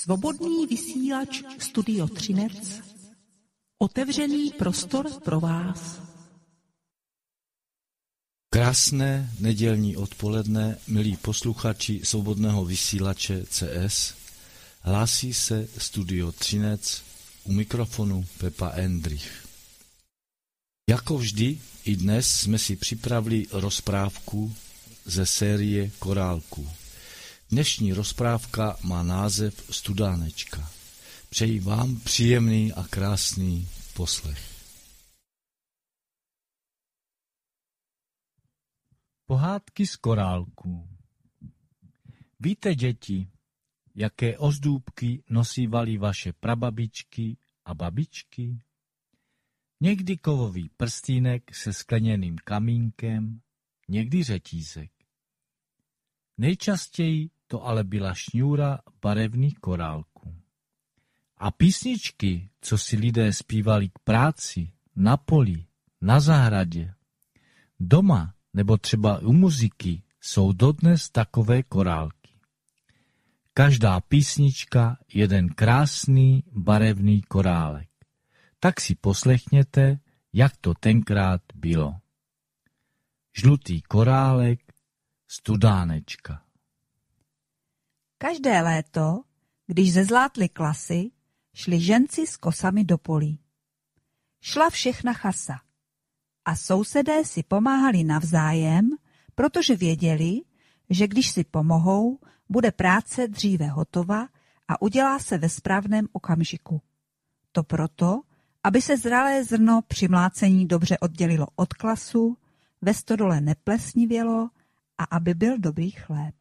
Svobodný vysílač Studio Třinec. Otevřený prostor pro vás. Krásné nedělní odpoledne, milí posluchači Svobodného vysílače CS. Hlásí se Studio Třinec, u mikrofonu Pepa Endrich. Jako vždy, i dnes jsme si připravili rozprávku ze série Korálků. Dnešní rozprávka má název Studánečka. Přeji vám příjemný a krásný poslech. Pohádky z korálků. Víte, děti, jaké ozdůbky nosívaly vaše prababičky a babičky? Někdy kovový prstýnek se skleněným kamínkem, někdy řetízek. Nejčastěji to ale byla šňůra barevných korálků. A písničky, co si lidé zpívali k práci, na poli, na zahradě, doma nebo třeba u muziky, jsou dodnes takové korálky. Každá písnička jeden krásný barevný korálek. Tak si poslechněte, jak to tenkrát bylo. Žlutý korálek, Studánečka. Každé léto, když zezlátly klasy, šli ženci s kosami do polí. Šla všechna chasa a sousedé si pomáhali navzájem, protože věděli, že když si pomohou, bude práce dříve hotova a udělá se ve správném okamžiku. To proto, aby se zralé zrno při mlácení dobře oddělilo od klasu, ve stodole neplesnivělo a aby byl dobrý chléb.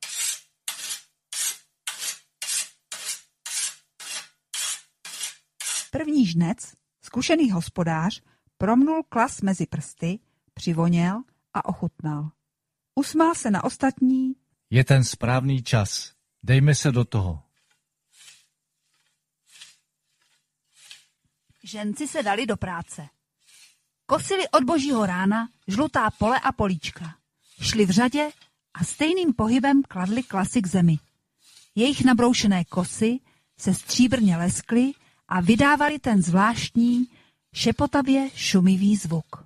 První žnec, zkušený hospodář, promnul klas mezi prsty, přivoněl a ochutnal. Usmál se na ostatní. Je ten správný čas. Dejme se do toho. Ženci se dali do práce. Kosili od božího rána žlutá pole a políčka. Šli v řadě a stejným pohybem kladli klasy k zemi. Jejich nabroušené kosy se stříbrně leskly a vydávali ten zvláštní, šepotavě šumivý zvuk.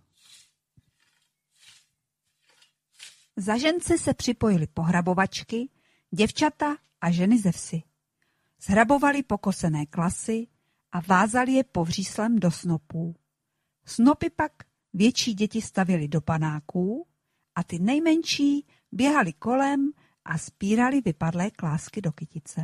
Za ženci se připojili pohrabovačky, děvčata a ženy ze vsi. Zhrabovali pokosené klasy a vázali je povříslem do snopů. Snopy pak větší děti stavili do panáků a ty nejmenší běhali kolem a spírali vypadlé klásky do kytice.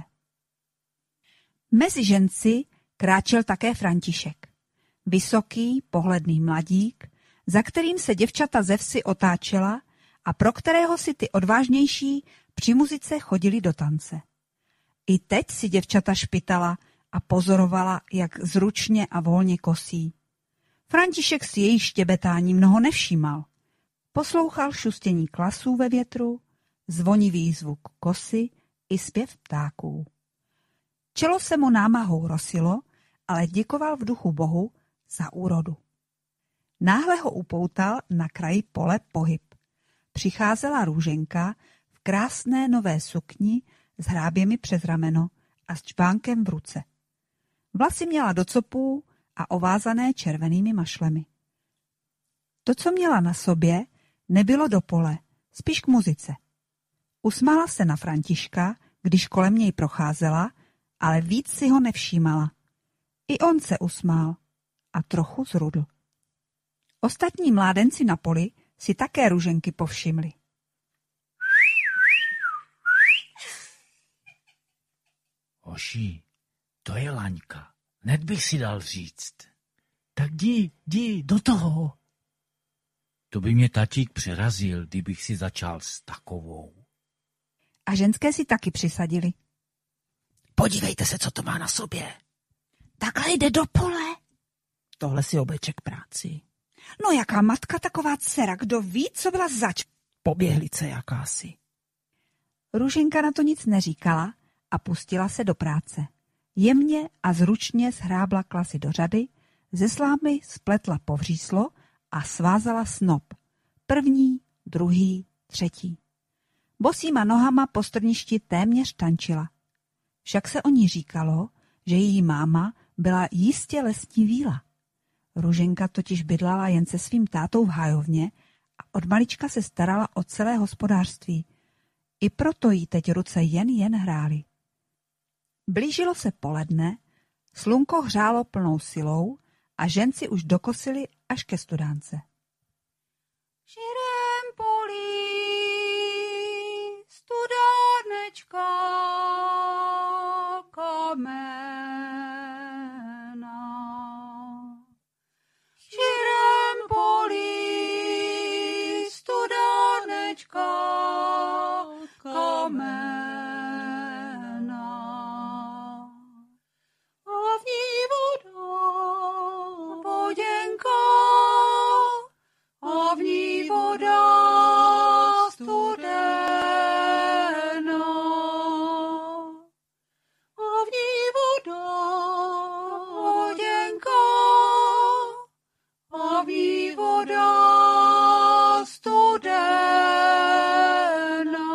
Mezi ženci kráčel také František. Vysoký, pohledný mladík, za kterým se děvčata ze vsi otáčela a pro kterého si ty odvážnější při muzice chodili do tance. I teď si děvčata špitala a pozorovala, jak zručně a volně kosí. František si její štěbetání mnoho nevšímal. Poslouchal šustění klasů ve větru, zvonivý zvuk kosy i zpěv ptáků. Čelo se mu námahou rosilo, ale děkoval v duchu Bohu za úrodu. Náhle ho upoutal na kraji pole pohyb. Přicházela Růženka v krásné nové sukni s hráběmi přes rameno a s čbánkem v ruce. Vlasy měla do copů a ovázané červenými mašlemi. To, co měla na sobě, nebylo do pole, spíš k muzice. Usmála se na Františka, když kolem něj procházela, ale víc si ho nevšímala. I on se usmál a trochu zrudl. Ostatní mládenci na poli si také Růženky povšimli. Oši, to je Laňka. Hned bych si dal říct. Tak jdi, do toho. To by mě tatík přerazil, kdybych si začal s takovou. A ženské si taky přisadili. Podívejte se, co to má na sobě. Takhle jde do pole. Tohle si obleče k práci. No jaká matka, taková dcera, kdo ví, co byla zač. Poběhlice jakási. Růženka na to nic neříkala a pustila se do práce. Jemně a zručně shrábla klasy do řady, ze slámy spletla povříslo a svázala snop. První, druhý, třetí. Bosýma nohama po strništi téměř tančila. Však se o ní říkalo, že její máma byla jistě lesní víla. Růženka totiž bydlala jen se svým tátou v hájovně a od malička se starala o celé hospodářství. I proto jí teď ruce jen hrály. Blížilo se poledne, slunko hřálo plnou silou a ženci už dokosili až ke studánce. Širém polí studánečka kamena. Širém polí studánečka kamena. A v ní voda poděnka, a v ní voda studená. A v ní voda poděnka, a v ní voda studená.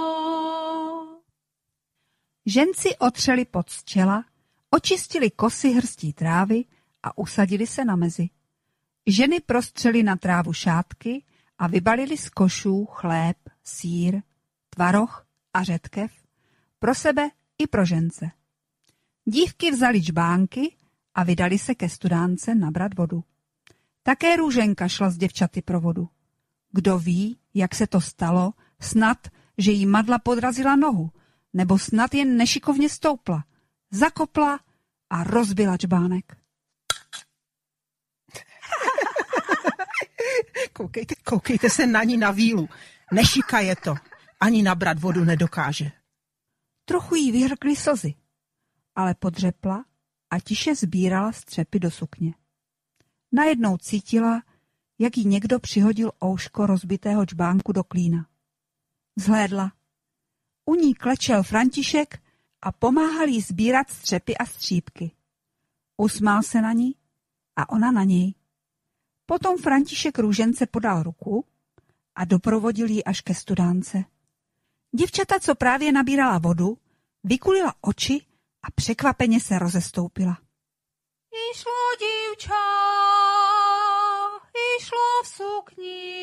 Ženci otřeli pot z čela, očistili kosy hrstí trávy a usadili se na mezi. Ženy prostřely na trávu šátky a vybalili z košů chléb, sýr, tvaroh a řetkev pro sebe i pro žence. Dívky vzali čbánky a vydali se ke studánce nabrat vodu. Také Růženka šla s děvčaty pro vodu. Kdo ví, jak se to stalo, snad, že jí madla podrazila nohu, nebo snad jen nešikovně stoupla, zakopla a rozbila čbánek. Koukejte se na ní na vílu. Nešika je to. Ani nabrat vodu nedokáže. Trochu jí vyhrkly slzy, ale podřepla a tiše sbírala střepy do sukně. Najednou cítila, jak jí někdo přihodil ouško rozbitého čbánku do klína. Zhlédla. U ní klečel František a pomáhal jí sbírat střepy a střípky. Usmál se na ní a ona na něj. Potom František Růžence podal ruku a doprovodil ji až ke studánce. Děvčata, co právě nabírala vodu, vykulila oči a překvapeně se rozestoupila. Išlo dívča, išlo v sukni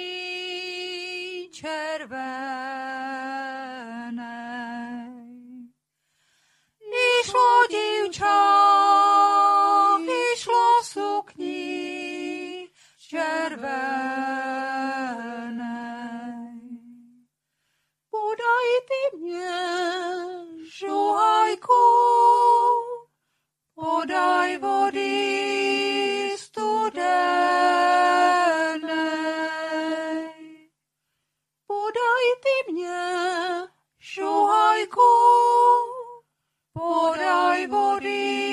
červenej. Išlo dívča, išlo v sukni červenej. Podaj ty mě žuhajku, podaj vody studenej. Podaj ty mě žuhajku, podaj vody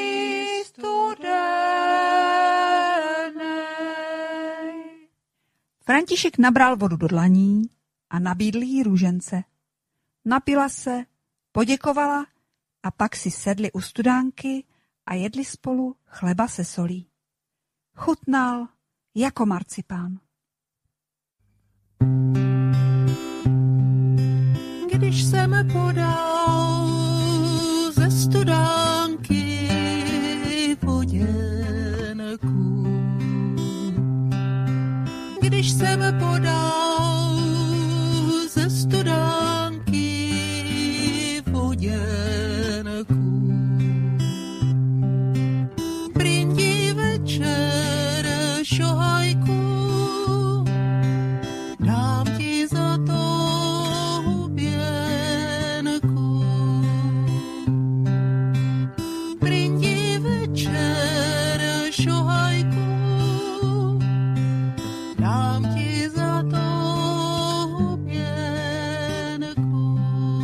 studenej. František nabral vodu do dlaní a nabídl jí Růžence. Napila se, poděkovala a pak si sedli u studánky a jedli spolu chleba se solí. Chutnal jako marcipán. Když jsem podal ze studánky voděnku, když jsem podal ze studánky voděnku, brindí večer šohajku, dám ti za to huběnku. Brindí večer šohajku, dám ti za to huběnku.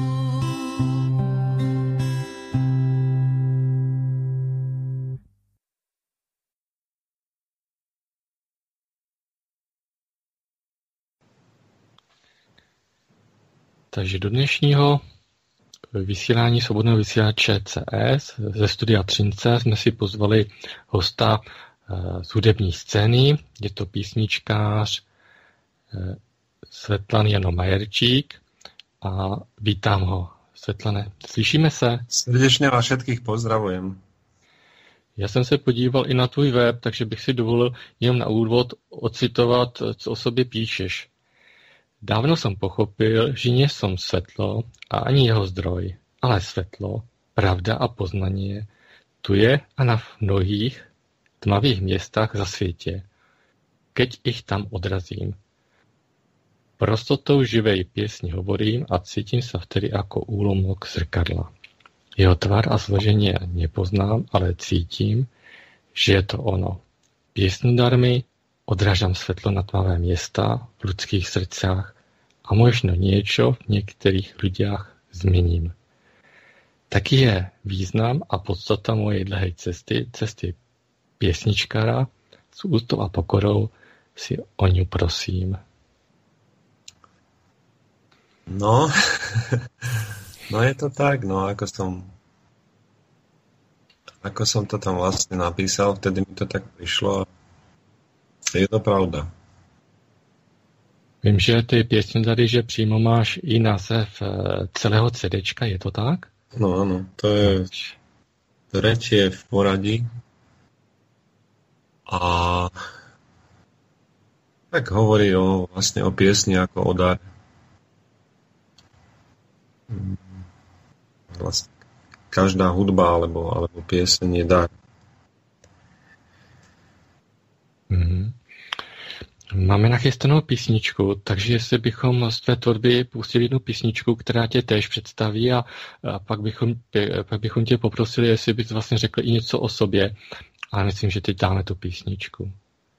Takže do dnešního vysílání svobodného vysílače CS ze studia Třince jsme si pozvali hosta z hudební scény. Je to písničkář Světlan Jano Majerčík a vítám ho Svetlane, slyšíme se? Srdečně vás všetkých pozdravujem. Já jsem se podíval i na tvůj web, takže bych si dovolil jenom na úvod ocitovat, co o sobě píšeš. Dávno jsem pochopil, že nie som svetlo a ani jeho zdroj, ale svetlo, pravda a poznanie tu je a na mnohých tmavých miestach za světě, keď ich tam odrazím. Prostotou živej piesni hovorím a cítim sa vtedy ako úlomok zrkadla. Jeho tvar a zloženie nepoznám, ale cítim, že je to ono. Piesňodarmi odrážam svetlo na tmavé miesta v ľudských srdciach a možno niečo v niektorých ľuďach zmením. Taký je význam a podstata mojej dlhej cesty piesničkára. S úctou a pokorou si o ňu prosím. No, no je to tak, no ako som to tam vlastne napísal, vtedy mi to tak prišlo. Je to pravda. Vím, že ty piesňodary, že přímo máš i název celého CDčka, je to tak? No áno, to je tretie v poradí. A tak hovorí vlastne o piesni ako o dar. Vlastne každá hudba alebo pieseň je dar. Mm-hmm. Máme nachystanou písničku, takže jestli bychom z tvé tvorby pustili jednu písničku, která tě též představí a pak bychom tě poprosili, jestli bys vlastně řekl i něco o sobě. Ale myslím, že teď dáme tu písničku.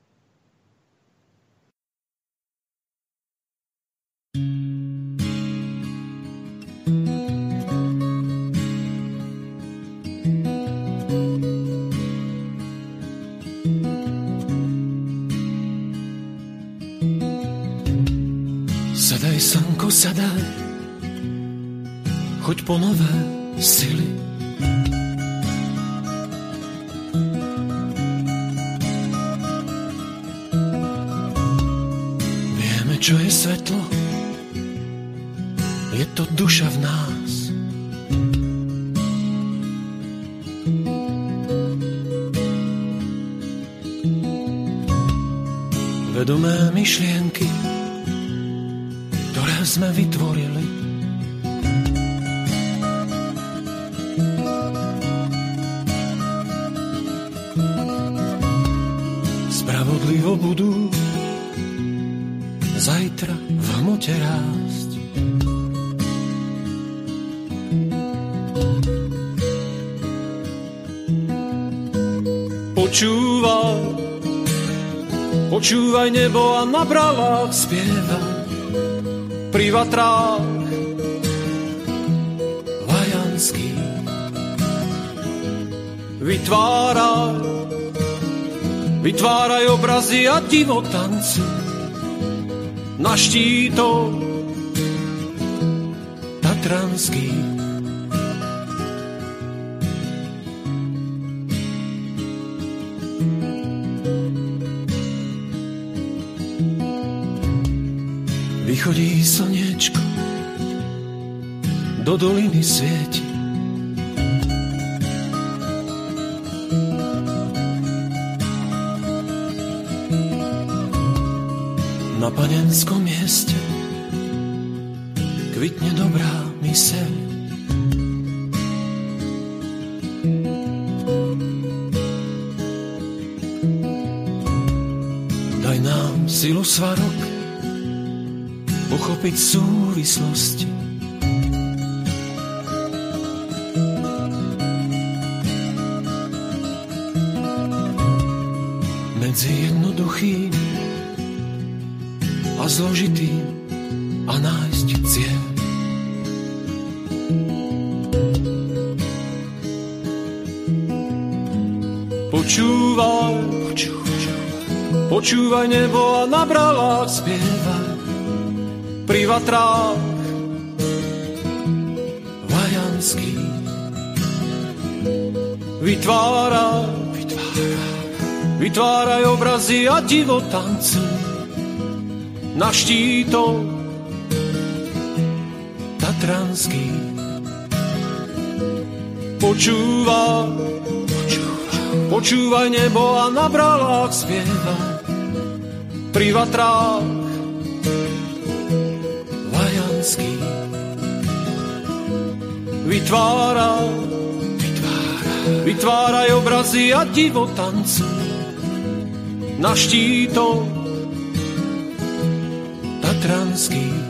Sadaj, slnko, sadaj, choď po nové sily. Vieme, čo je svetlo, je to duša v nás. Vedomé myšlienky, ktoré sme vytvorili. Spravodlivo budú zajtra v hmote rásť. Počúvaj nebo a na bravách spievaj. Pri vatrách vajanských vytváraj obrazy a divotanci na štítoch tatranských. Vychodí slniečko, do doliny svieti. Na panenskom mieste kvitne dobrá myseľ. Daj nám silu svarok pochopiť súvislosti. Medzi jednoduchým a zložitým a nájsť cieľ. Počúvaj nebo a na bralách spievaj. Pri vatrách vajanských vytváraj obrazy a divotanci na štítoch tatranských. Počúvaj nebo a na bralách spieva, pri vatrách vajanských. Vytváraj obrazy a divotancu na štítoch tatranských.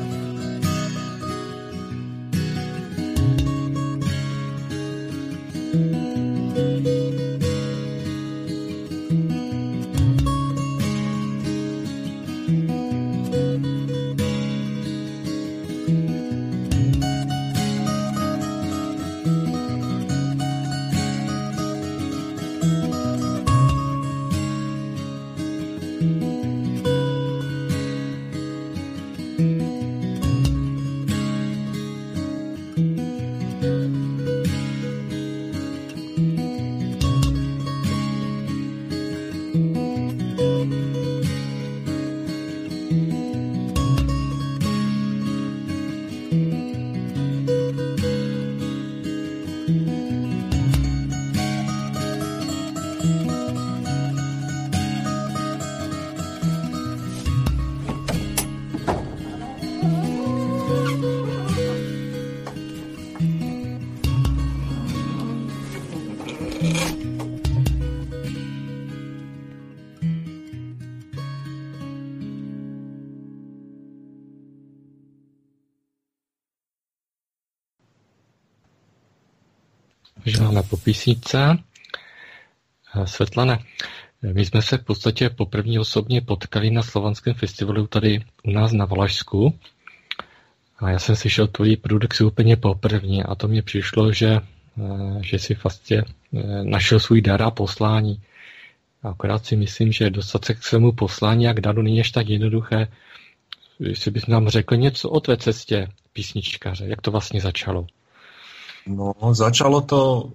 Žána po písničce. Svetlane, my jsme se v podstatě poprvé osobně potkali na Slovanském festivalu tady u nás na Valašsku. A já jsem slyšel tvoji produkci úplně poprvé a to mě přišlo, že si vlastně našel svůj dar a poslání. A akorát si myslím, že dostat se k svému poslání a k daru není až tak jednoduché. Jestli bys nám řekl něco o tvé cestě písničkaře, jak to vlastně začalo? No, začalo to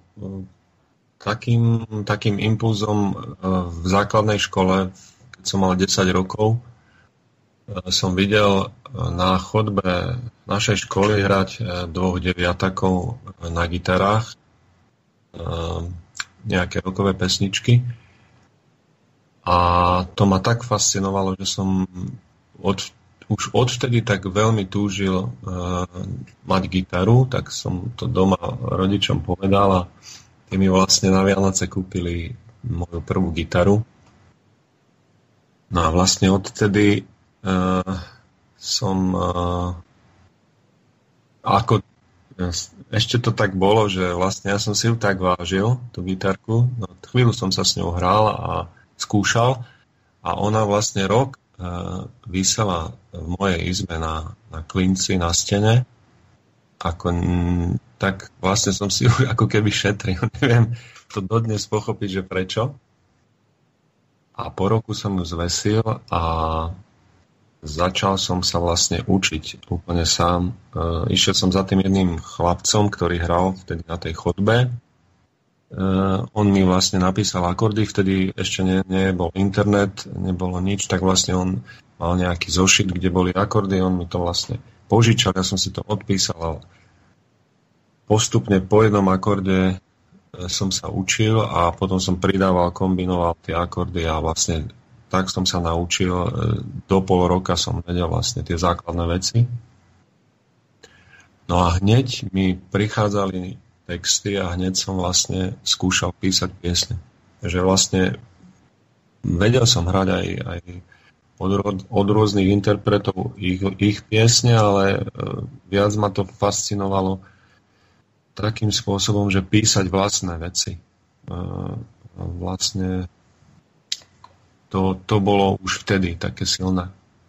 takým impulzom v základnej škole, keď som mal 10 rokov. Som videl na chodbe našej školy hrať dvoch deviatakov na gitarách nejaké rokové pesničky. A to ma tak fascinovalo, že som už odvtedy tak veľmi túžil mať gitaru, tak som to doma rodičom povedal a tí mi vlastne na Vianoce kúpili moju prvú gitaru. No a vlastne odtedy ešte to tak bolo, že vlastne ja som si ju tak vážil, tú gitarku, no, chvíľu som sa s ňou hral a skúšal a ona vlastne rok visela v mojej izbe na klinci na stene. Tak vlastne som si ju ako keby šetril. Neviem to dodnes pochopiť, že prečo. A po roku som ju zvesil a začal som sa vlastne učiť úplne sám. Išiel som za tým jedným chlapcom, ktorý hral vtedy na tej chodbe. On mi vlastne napísal akordy, vtedy ešte nebol internet, nebolo nič, tak vlastne on mal nejaký zošit, kde boli akordy, on mi to vlastne požičal, ja som si to odpísal a postupne po jednom akorde som sa učil a potom som pridával, kombinoval tie akordy a vlastne tak som sa naučil, do pol roka som vedel vlastne tie základné veci. No a hneď mi prichádzali texty a hneď som vlastne skúšal písať piesne. Takže vlastne vedel som hrať aj od rôznych interpretov ich piesne, ale viac ma to fascinovalo takým spôsobom, že písať vlastné veci. Vlastne to bolo už vtedy také silné.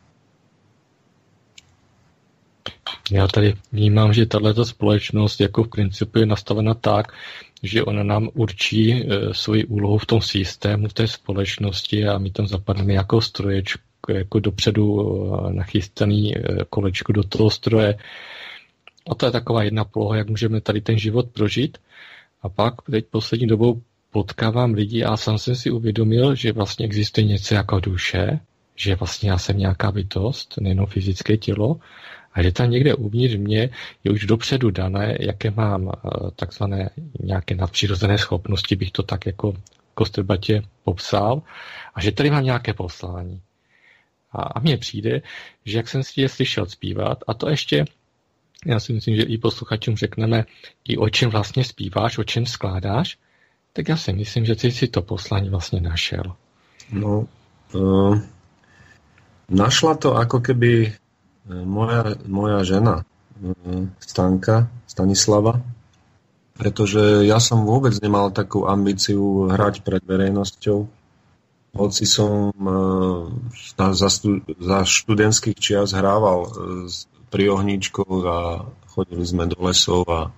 Já tady vnímám, že tato společnost jako v principu je nastavena tak, že ona nám určí svoji úlohu v tom systému, v té společnosti a my tam zapadneme jako stroječku, jako dopředu nachystaný kolečko do toho stroje. A to je taková jedna poloha, jak můžeme tady ten život prožít. A pak teď poslední dobou potkávám lidi a sám jsem si uvědomil, že vlastně existuje něco jako duše, že vlastně já jsem nějaká bytost, nejenom fyzické tělo, a že tam někde uvnitř mě je už dopředu dané, jaké mám takzvané nějaké nadpřirozené schopnosti, bych to tak jako kostrbatě popsal, a že tady mám nějaké poslání. A mně přijde, že jak jsem si je slyšel zpívat, a to ještě, já si myslím, že i posluchačům řekneme, i o čem vlastně zpíváš, o čem skládáš, tak já si myslím, že ty si to poslání vlastně našel. No, našla to ako keby moja žena Stanislava, pretože ja som vôbec nemal takú ambíciu hrať pred verejnosťou. Hoci som za študentských čias hrával pri ohníčkoch a chodili sme do lesov a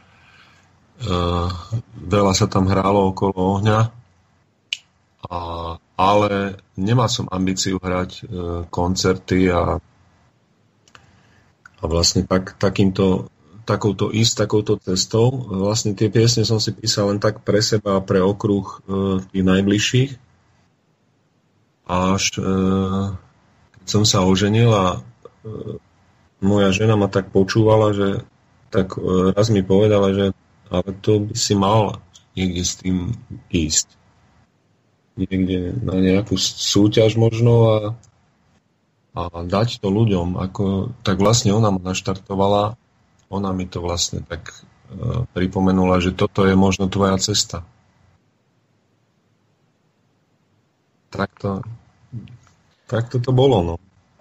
veľa sa tam hrálo okolo ohňa, ale nemal som ambíciu hrať koncerty a vlastne takouto cestou. Vlastne tie piesne som si písal len tak pre seba a pre okruh tých najbližších. Až keď som sa oženil a moja žena ma tak počúvala, že tak raz mi povedala, že ale to by si mal niekde s tým ísť. Niekde na nejakú súťaž možno a dať to ľuďom. Tak vlastne ona ma naštartovala, ona mi to vlastne tak pripomenula, že toto je možno tvoja cesta. Tak to bolo, no.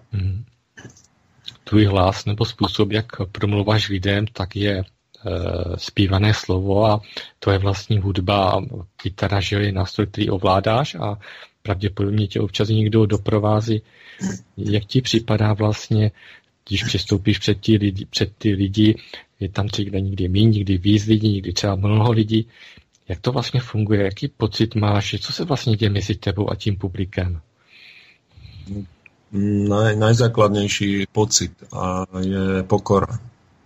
Tvůj hlas nebo způsob, jak promluváš lidem, tak je zpívané slovo a to je vlastní hudba a kytara, že je nástroj, který ovládáš a pravděpodobně tě občas někdo doprovází. Jak ti připadá vlastně, když přistoupíš před ty lidi, je tam třeba někdy míň, někdy víc lidí, někdy třeba mnoho lidí. Jak to vlastně funguje? Jaký pocit máš? Co se vlastně děje mezi tebou a tím publikem? Najzákladnejší pocit je pokora.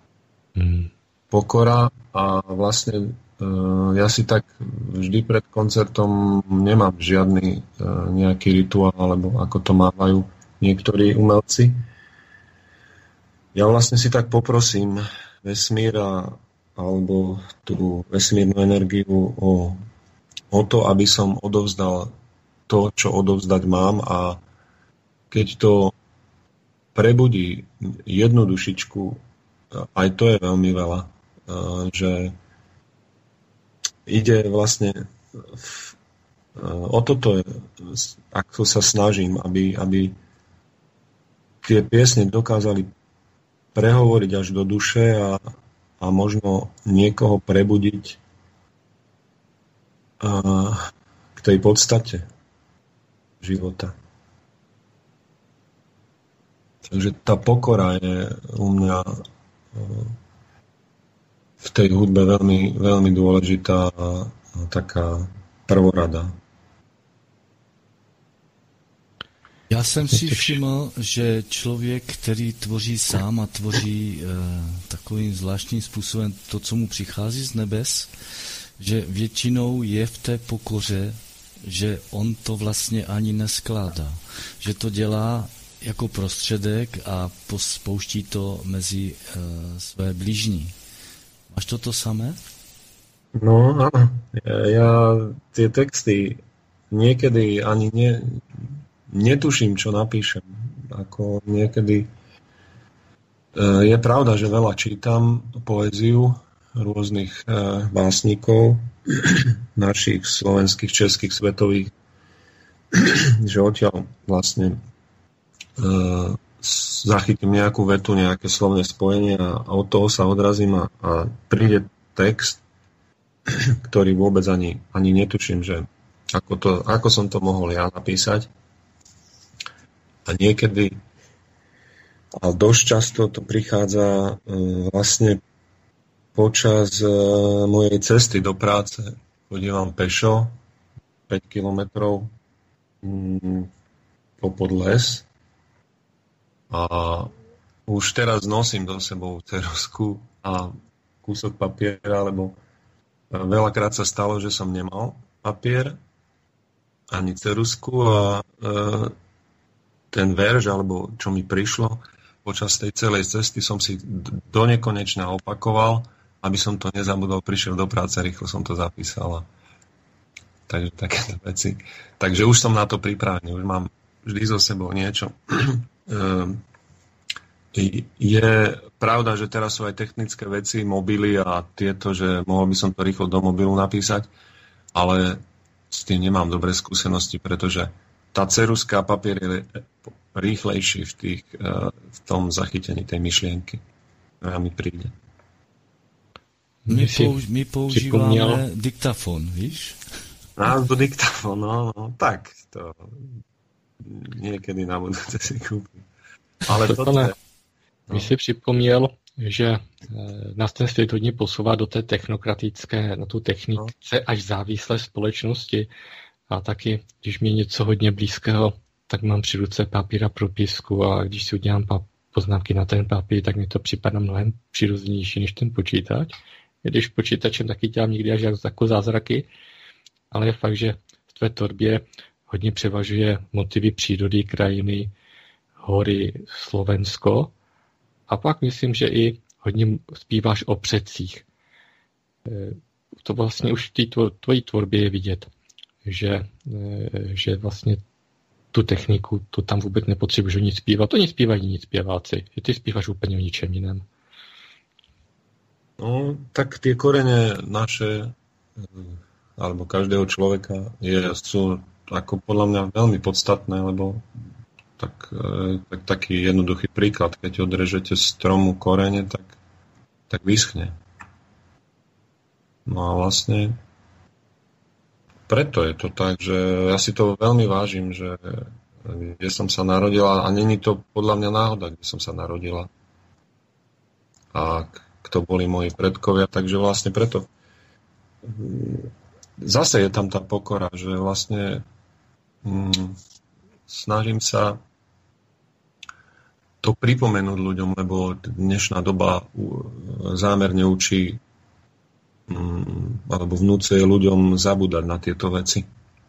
Pokora a vlastne ja si tak vždy pred koncertom nemám žiadny nejaký rituál, alebo ako to mávajú niektorí umelci. Ja vlastne si tak poprosím vesmír alebo tú vesmírnu energiu o to, aby som odovzdal to, čo odovzdať mám, a keď to prebudí jednu dušičku, aj to je veľmi veľa, že ide vlastne o toto, ako sa snažím, aby tie piesne dokázali prehovoriť až do duše a možno niekoho prebudiť k tej podstate života. Takže tá pokora je u mňa v tej hudbe veľmi, veľmi dôležitá a taká prvorada. Já jsem si všiml, že člověk, který tvoří sám a tvoří takovým zvláštním způsobem to, co mu přichází z nebes, že většinou je v té pokoře, že on to vlastně ani neskládá. Že to dělá jako prostředek a spouští to mezi své blížní. Máš to samé? No áno. Ja tie texty niekedy ani netuším, čo napíšem. Ako niekedy je pravda, že veľa čítam poéziu rôznych básnikov, našich slovenských, českých, svetových, že odtiaľ vlastne zachytím nejakú vetu, nejaké slovné spojenie a od toho sa odrazím a príde text, ktorý vôbec ani netuším, že ako som to mohol ja napísať. A niekedy, ale dosť často to prichádza vlastne počas mojej cesty do práce. Chodívam pešo 5 kilometrov popod les a už teraz nosím so sebou ceruzku a kúsok papiera, lebo veľakrát sa stalo, že som nemal papier ani ceruzku a ten verš, alebo čo mi prišlo počas tej celej cesty, som si do nekonečna opakoval, aby som to nezabudol, prišiel do práce, rýchlo som to zapísal. Takže takéto veci. Takže už som na to pripravený, už mám vždy so sebou niečo. Je pravda, že teraz sú aj technické veci, mobily a tieto, že mohol by som to rýchlo do mobilu napísať, ale s tým nemám dobré skúsenosti, pretože tá ceruska a papier je rýchlejší v tom zachytení tej myšlienky. A mi príde. My používáme diktafon, víš? No, diktafon, no, tak to niekedy na budúce si kúpim. Ale toto je... Mi si připomněl, že nás ten svět hodně posouvá do té technokratické, na tu technice až závislé společnosti. A taky, když mě něco hodně blízkého, tak mám při ruce papír a propisku a když si udělám poznámky na ten papír, tak mi to připadá mnohem přirozenější než ten počítač. Když počítačem taky dělám někdy až jako zázraky, ale je fakt, že v tvé tvorbě hodně převažuje motivy přírody, krajiny, hory, Slovensko. A pak myslím, že i hodně zpíváš o předcích. To vlastně už v té tvojí tvorbě je vidět, že vlastně tu techniku, to tam vůbec nepotřebuješ nic zpívat. To zpívají nic zpěváci. Ty zpíváš úplně o ničem jiném. No, tak tie korene naše, alebo každého človeka sú ako podľa mňa veľmi podstatné, lebo taký jednoduchý príklad, keď odrežete stromu korene, tak vyschne. No a vlastne preto je to tak, že ja si to veľmi vážim, že kde som sa narodila, a není to podľa mňa náhoda, kde som sa narodila. A kto boli moji predkovia, takže vlastne preto zase je tam tá pokora, že vlastne snažím sa to pripomenúť ľuďom, lebo dnešná doba zámerne učí alebo vnúcuje ľuďom zabúdať na tieto veci.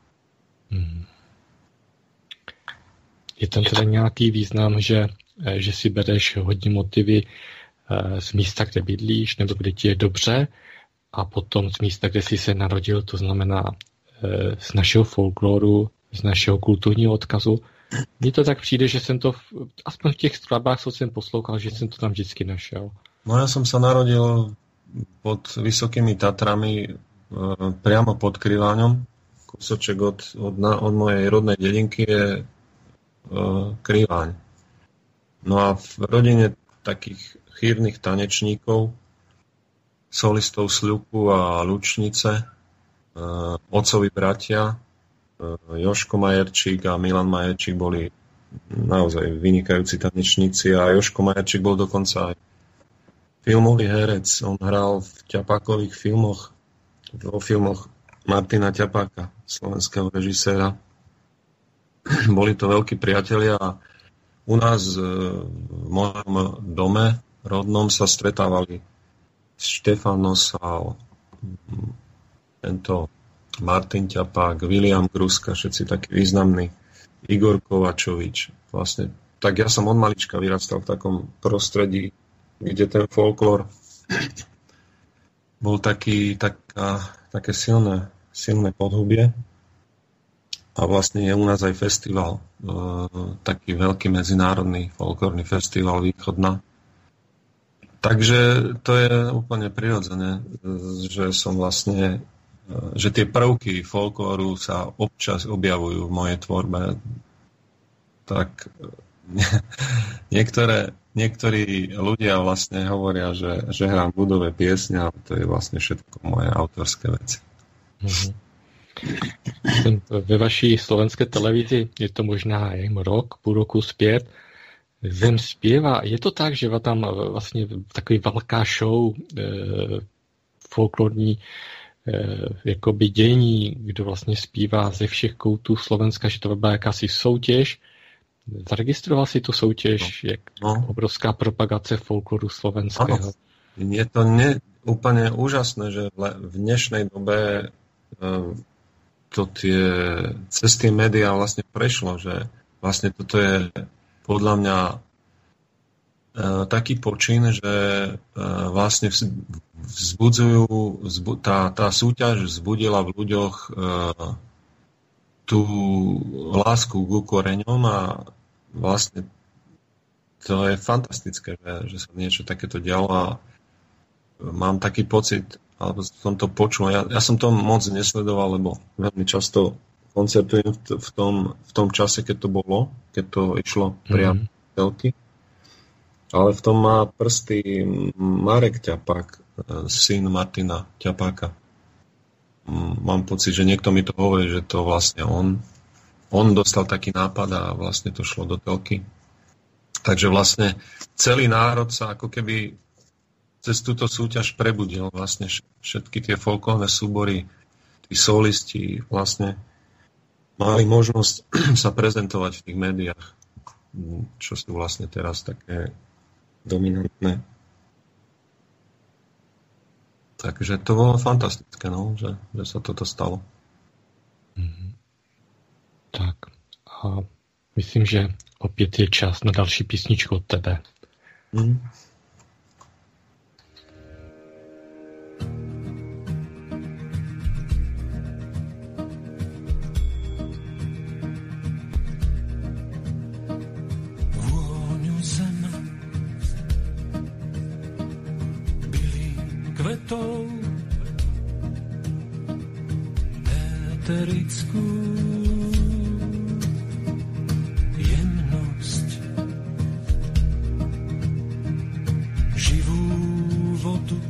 Je tam teda nějaký význam, že si bereš hodně motivy z místa, kde bydlíš, nebo kde ti je dobře, a potom z místa, kde jsi se narodil, to znamená z našeho folkloru, z našeho kulturního odkazu. Mně to tak přijde, že jsem to, aspoň v těch skladbách, co jsem poslouchal, že jsem to tam vždycky našel. No ja som sa narodil pod Vysokými Tatrami, priamo pod Kriváňom. Kúsoček od mojej rodnej dedinky je Kriváň. No a v rodine takých chýrnych tanečníkov, solistov Sľuku a Lučnice, otcovi bratia, Joško Majerčík a Milan Majerčík boli naozaj vynikajúci tanečníci a Joško Majerčík bol dokonca aj filmový herec. On hral v ťapákových filmoch, vo filmoch Martina Ťapáka, slovenského režiséra. Boli to veľkí priatelia a u nás v mojom dome rodnom sa stretávali Štefan Nosal, tento Martin Ťapák, William Gruska, všetci takí významní, Igor Kovačovič. Vlastne, tak ja som od malička vyrastal v takom prostredí, kde ten folklór bol také silné podhubie. A vlastne je u nás aj festival, taký veľký medzinárodný folklórny festival Východná. Takže to je úplne prirodzené, že som vlastne, že tie prvky folklóru sa občas objavujú v mojej tvorbe. Tak niektorí ľudia vlastne hovoria, že hrám ľudové piesne, ale to je vlastne všetko moje autorské veci. Ve vaší slovenské televizi je to možná půl roku zpět. Zem zpěvá. Je to tak, že tam vlastně takový velká show folklorní jakoby dění, kdo vlastně zpívá ze všech koutů Slovenska, že to byla jakási soutěž. Zaregistroval si tu soutěž, jak obrovská propagace folkloru slovenského. Je to úplne úžasné, že v dnešnej dobe to cez tie médiá vlastne prešlo, že vlastne toto je podľa mňa taký počin, že vlastne tá súťaž vzbudila v ľuďoch tú lásku k koreňom a vlastne to je fantastické, že sa niečo takéto dialo a mám taký pocit, alebo som to počul, ja som to moc nesledoval, lebo veľmi často koncertujem v tom čase, keď to bolo, keď to išlo priamo telky. Ale v tom má prsty Marek Ťapák, syn Martina Ťapáka. Mám pocit, že niekto mi to hovorí, že to vlastne on dostal taký nápad a vlastne to šlo do telky. Takže vlastne celý národ sa ako keby cez túto súťaž prebudil. Vlastne všetky tie folklórne súbory, tí solisti vlastne mali možnosť sa prezentovať v tých médiách, čo sú vlastne teraz také dominantné. Takže to bolo fantastické, no, že sa toto stalo. Tak a myslím, že opět je čas na další písničku od tebe. Vôňu zeme, bylý kvetou, eterickú jemnosť, živú vodu,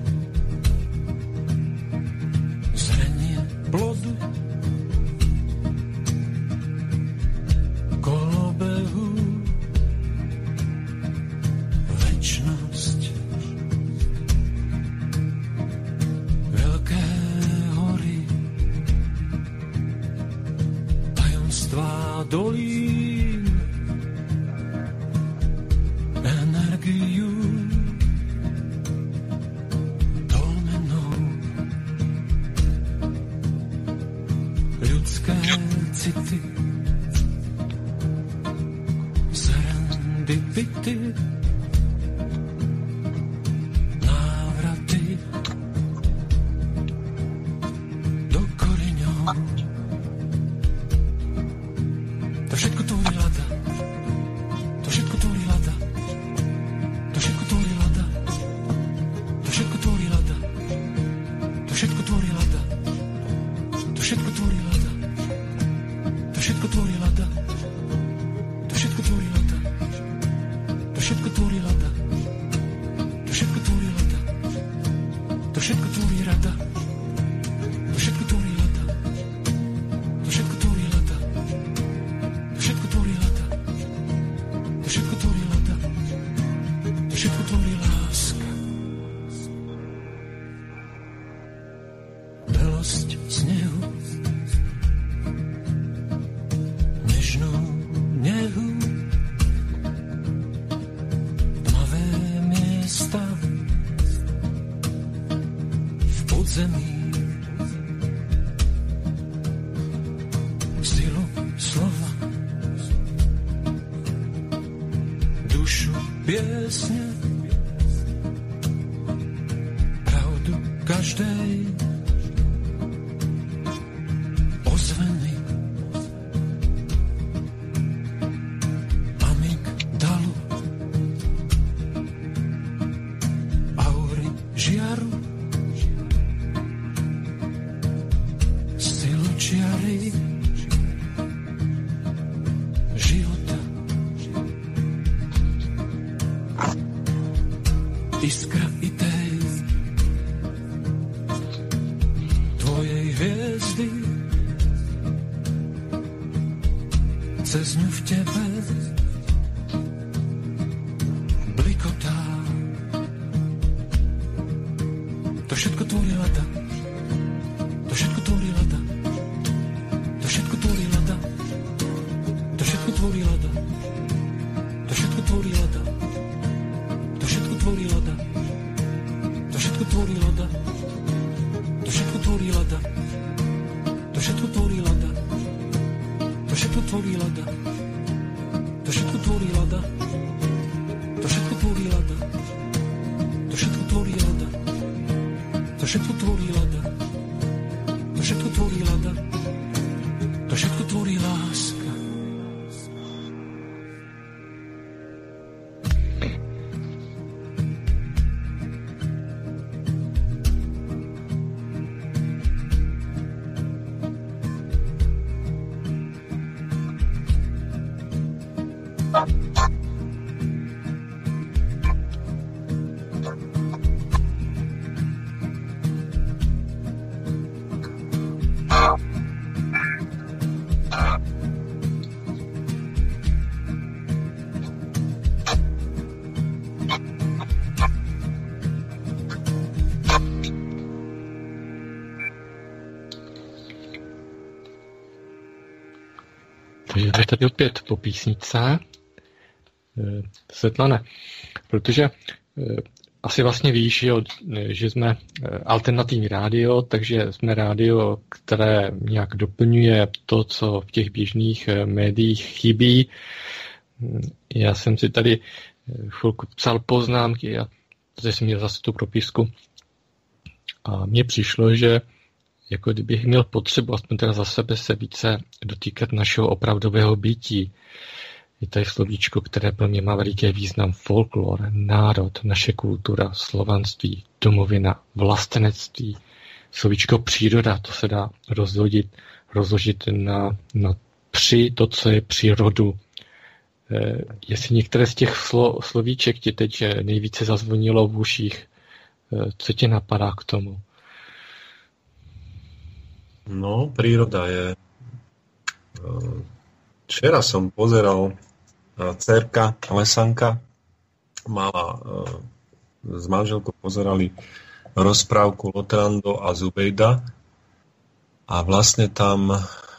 zrenie plodu, kolobehu, večnosť, veľké hory, tajomstvá dolín, energiu dolmenou, ľudské city, serendipity, návraty do koreňov. To všetko tvorí lada. To všetko tvorí lada. To všetko tvorí lada. To všetko tvorí lada. To všetko tvorí lada. To všetko tvorí lada. To všetko tvorí lada. To všetko tvorí lada. To všetko tvorí lada. To všetko tvorí lada. To všetko tvorí rada. To všetko tvorí lada. To všetko tvorí lada. To všetko tvorí lada. To všetko tvorí lada. To všetko tvorí láska. Belosť snehu, nežnú nehu, tmavé miesta v podzemí, silu slova, dušu piesne, pravdu každej ozveny, amygdalu, aury žiaru, silu čiary života, iskra idej tvojej hviezdy, cez ňu v tebe blikotá. To všetko tvorí lada. To všetko tvorí lada. To všetko tvorí lada. To všetko tvorí lada. To všetko tvorí lada. To všetko tvorí lada. To všetko tvorí lada. To všetko tvorí lada. To všetko tvorí lada. To všetko tvorí lada. tvorí lada. To všetko tvorí lada. To všetko tvorí lada. To všetko tvorí lada. To všetko tvorí lada. To všetko tvorí láska. Takže tady opět po písničce. Svetlana, protože asi vlastně víš, že jsme alternativní rádio, takže jsme rádio, které nějak doplňuje to, co v těch běžných médiích chybí. Já jsem si tady chvilku psal poznámky, protože jsem měl zase tu propisku. A mně přišlo, že jako kdybych měl potřebu, aspoň teda za sebe, se více dotýkat našeho opravdového bytí. Je tady slovíčko, které pro mě má veliký význam. Folklor, národ, naše kultura, slovanství, domovina, vlastenectví. Slovíčko příroda, to se dá rozložit na to, co je přírodu. Jestli některé z těch slovíček ti teď nejvíce zazvonilo v uších, co tě napadá k tomu? No, príroda je... Včera som pozeral, dcerka Lesanka mala s manželkou pozerali rozprávku Lotrando a Zubejda a vlastne tam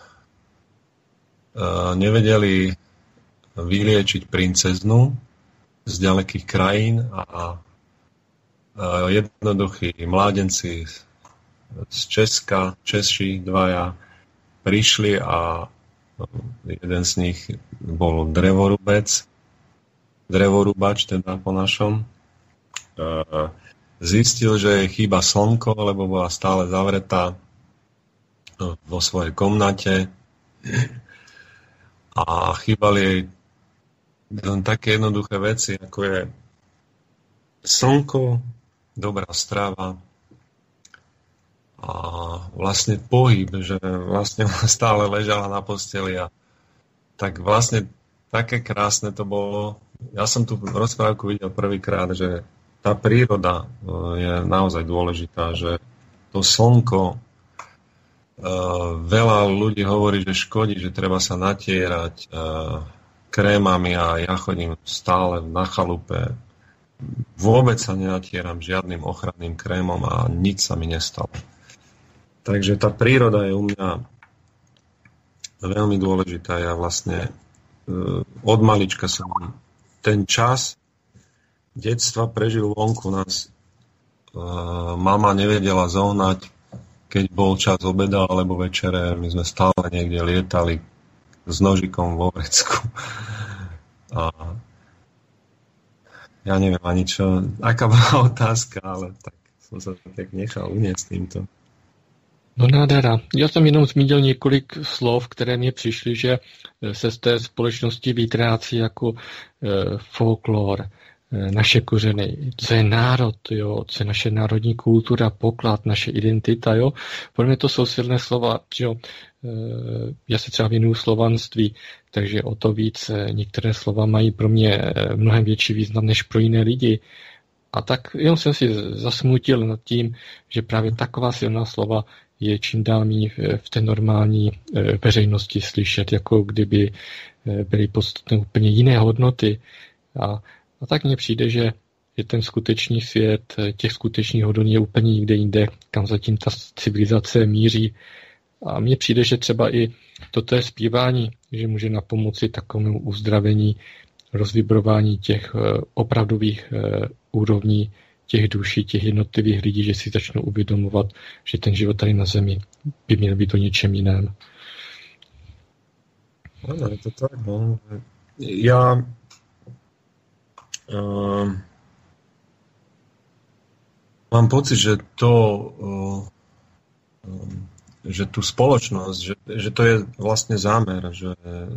nevedeli vyliečiť princeznu z ďalekých krajín a jednoduchí mládenci z Česka, Češi dvaja prišli a jeden z nich bol drevorúbač, teda po našom. Zistil, že jej chýba slnko, lebo bola stále zavretá vo svojej komnate a chýbali jej také jednoduché veci, ako je slnko, dobrá strava, a vlastne pohyb, že vlastne stále ležala na posteli a tak vlastne také krásne to bolo. Ja som tú rozprávku videl prvýkrát, že tá príroda je naozaj dôležitá, že to slnko veľa ľudí hovorí, že škodí, že treba sa natierať krémami a ja chodím stále na chalupe. Vôbec sa nenatieram žiadnym ochranným krémom a nič sa mi nestalo. Takže tá príroda je u mňa veľmi dôležitá. Ja vlastne od malička som ten čas detstva prežil vonku. Nás mama nevedela zohnať, keď bol čas obeda alebo večere. My sme stále niekde lietali s nožikom vo vrecku. A ja neviem ani čo, aká bola otázka, ale tak som sa tak nechal uniesť týmto. No nádhera. Já jsem jenom zmínil několik slov, které mě přišly, že se z té společnosti vytrácí jako folklor, naše kořeny, co je národ, jo, co je naše národní kultura, poklad, naše identita, jo. Pro mě to jsou silné slova, jo. Já se třeba věnuju slovanství, takže o to víc některé slova mají pro mě mnohem větší význam než pro jiné lidi. A tak jenom jsem si zasmutil nad tím, že právě taková silná slova je čím dál méně v té normální veřejnosti slyšet, jako kdyby byly podstatné úplně jiné hodnoty. A tak mně přijde, že ten skutečný svět těch skutečných hodnot je úplně někde jinde, kam zatím ta civilizace míří. A mně přijde, že třeba i toto je zpívání, že může napomoci takovému uzdravení, rozvibrování těch opravdových úrovní těch duší, těch jednotlivých lidí, že si začnou uvědomovat, že ten život tady na zemi by měl být o něčem jiném. Áno, je to tak. No. ja mám pocit, že že tú spoločnosť, že to je vlastne zámer, že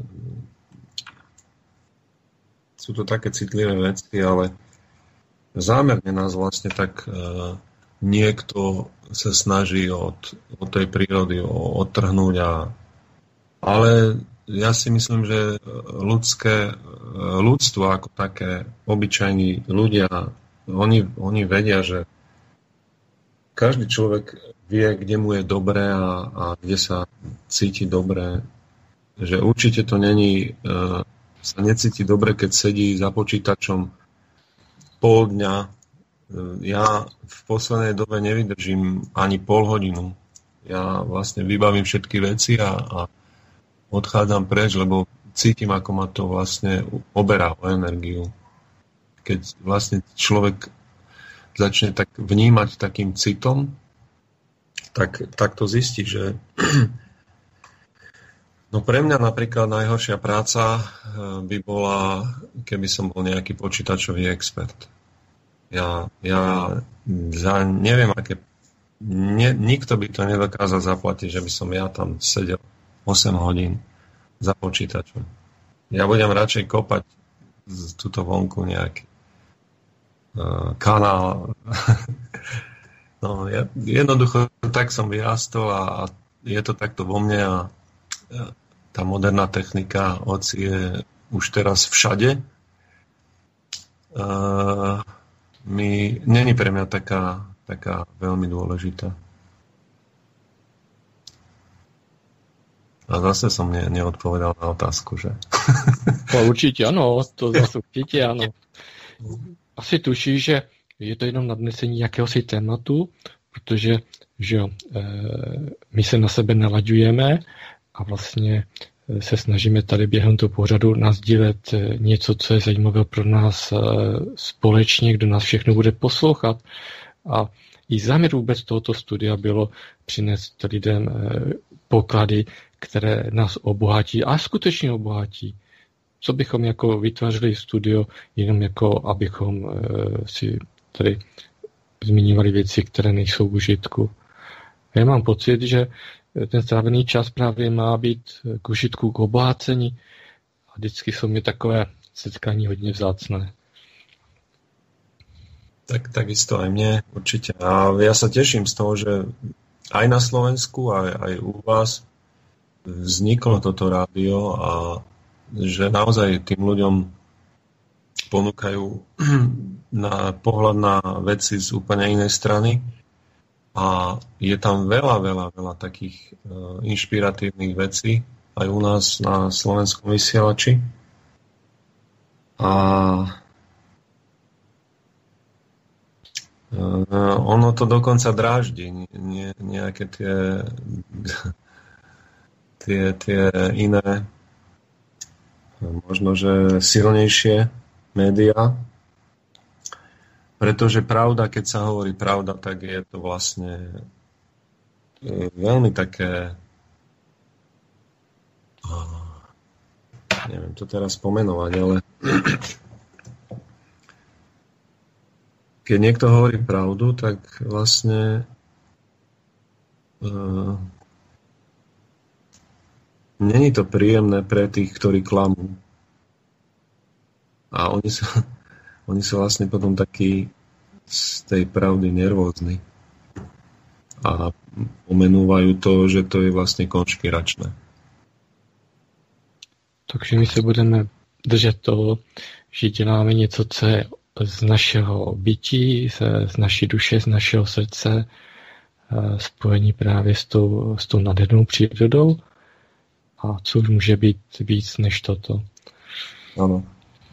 sú to také citlivé veci, ale zámerne nás vlastne tak niekto sa snaží od tej prírody odtrhnúť, ale ja si myslím, že ľudstvo ako také, obyčajní ľudia, oni vedia, že každý človek vie, kde mu je dobré a kde sa cíti dobre. Že určite to není, sa necíti dobre, keď sedí za počítačom pol dňa. Ja v poslednej dobe nevydržím ani pol hodinu. Ja vlastne vybavím všetky veci a odchádzam preč, lebo cítim, ako ma to vlastne oberá o energiu. Keď vlastne človek začne tak vnímať takým citom, tak to zistí, že no pre mňa napríklad najhoršia práca by bola, keby som bol nejaký počítačový expert. Ja neviem, nikto by to nedokázal zaplatiť, že by som ja tam sedel 8 hodín za počítačom. Ja budem radšej kopať túto vonku nejaký kanál. No, jednoducho tak som vyrastol a je to takto vo mne a tá moderná technika, hoci je už teraz všade, není pre mňa taká veľmi dôležitá. A zase som neodpovedal na otázku, že? No, určitě ano, to zase určitě ano. Asi tuší, že je to jenom nadnesení jakéhosi tématu, protože že my se na sebe nalaďujeme a vlastně se snažíme tady během toho pořadu nasdílet něco, co je zajímavé pro nás společně, kdo nás všechno bude poslouchat. A i záměr vůbec tohoto studia bylo přinést lidem poklady, které nás obohatí a skutečně obohatí. Co bychom jako vytvářeli studio, jenom jako abychom si tady zmiňovali věci, které nejsou k užitku. Já mám pocit, že ten strávený čas právě má být k užitku, k obohacení a vždycky jsou mi takové setkání hodně vzácné. Takisto aj mne určite. A ja sa teším z toho, že aj na Slovensku, aj u vás vzniklo toto rádio a že naozaj tým ľuďom ponúkajú na pohľad na veci z úplne inej strany a je tam veľa takých inšpiratívnych vecí aj u nás na slovenskom vysielači. A ono to dokonca dráždi nejaké tie iné, možno že silnejšie médiá, pretože pravda, keď sa hovorí pravda, tak je to vlastne veľmi také, neviem to teraz pomenovať, ale keď niekto hovorí pravdu, tak vlastne není to príjemné pre tých, ktorí klamú. A oni sú vlastne potom takí z tej pravdy nervózni. A pomenúvajú to, že to je vlastne konšpiračné. Takže my se budeme držet toho, že děláme něco, co je z našeho bytí, z naší duše, z našeho srdce, spojení právě s tou nádhernou přírodou. A co už může být víc než toto. Ano.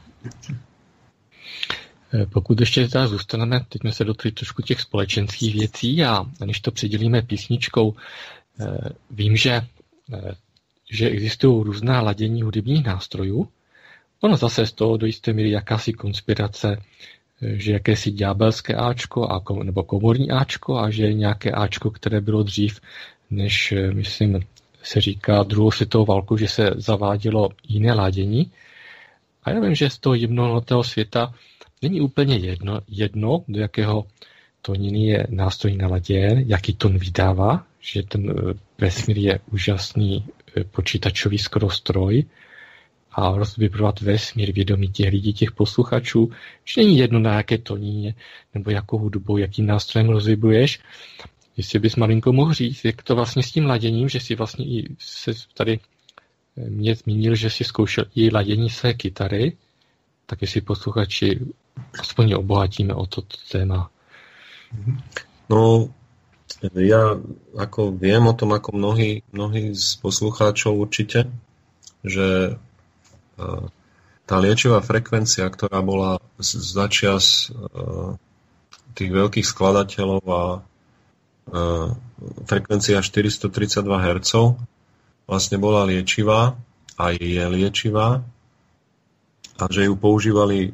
Pokud ještě teda zůstaneme, teď jsme se dotkli trošku těch společenských věcí a než to předělíme písničkou, vím, že existují různá ladění hudebních nástrojů. Ono zase z toho do jisté míry jakási konspirace, že jakési ďábelské áčko nebo komorní áčko a že nějaké áčko, které bylo dřív, než, myslím, se říká druhou světovou válku, že se zavádělo jiné ladění. A já vím, že z toho jemnohmotného světa není úplně jedno, do jakého tóniny je nástroj naladěn, jaký tón vydává, že ten vesmír je úžasný počítačový skoro stroj a rozvibrovat vesmír vědomí těch lidí, těch posluchačů, že není jedno na jaké tónině nebo jakou hudbou, jakým nástrojem rozvibruješ. Jestli bys malinko mohl říct, jak to vlastně s tím laděním, že si vlastně i se tady mě zmínil, že si zkoušel i ladění své kytary, tak jestli posluchači aspoň obohatíme o toto téma. No, ja ako viem o tom, ako mnohí z poslucháčov určite, že tá liečivá frekvencia, ktorá bola začias tých veľkých skladateľov a frekvencia 432 Hz vlastne bola liečivá a je liečivá a že ju používali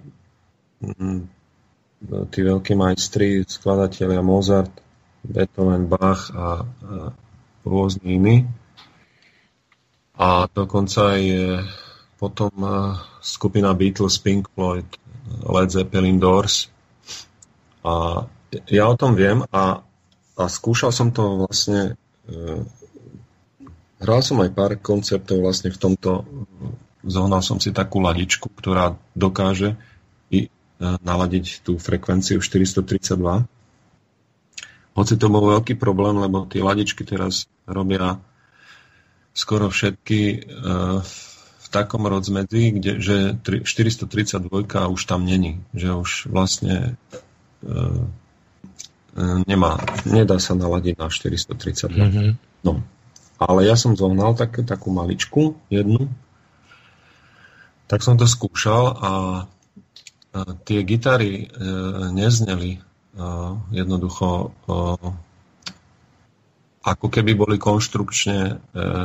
tí veľkí majstri, skladatelia Mozart, Beethoven, Bach a rôzni iní. A dokonca aj potom skupina Beatles, Pink Floyd, Led Zeppelin, Doors. A ja o tom viem a skúšal som to vlastne, hral som aj pár koncertov vlastne v tomto, zohnal som si takú ladičku, ktorá dokáže i naladiť tú frekvenciu 432. Hoci to bol veľký problém, lebo tie ladičky teraz robia skoro všetky v takom rozmedzi, že 432 už tam není. Že už vlastne nedá sa naladiť na 432. Mm-hmm. No. Ale ja som zohnal takú maličku, jednu. Tak som to skúšal a tie gitary nezneli jednoducho ako keby boli konštrukčne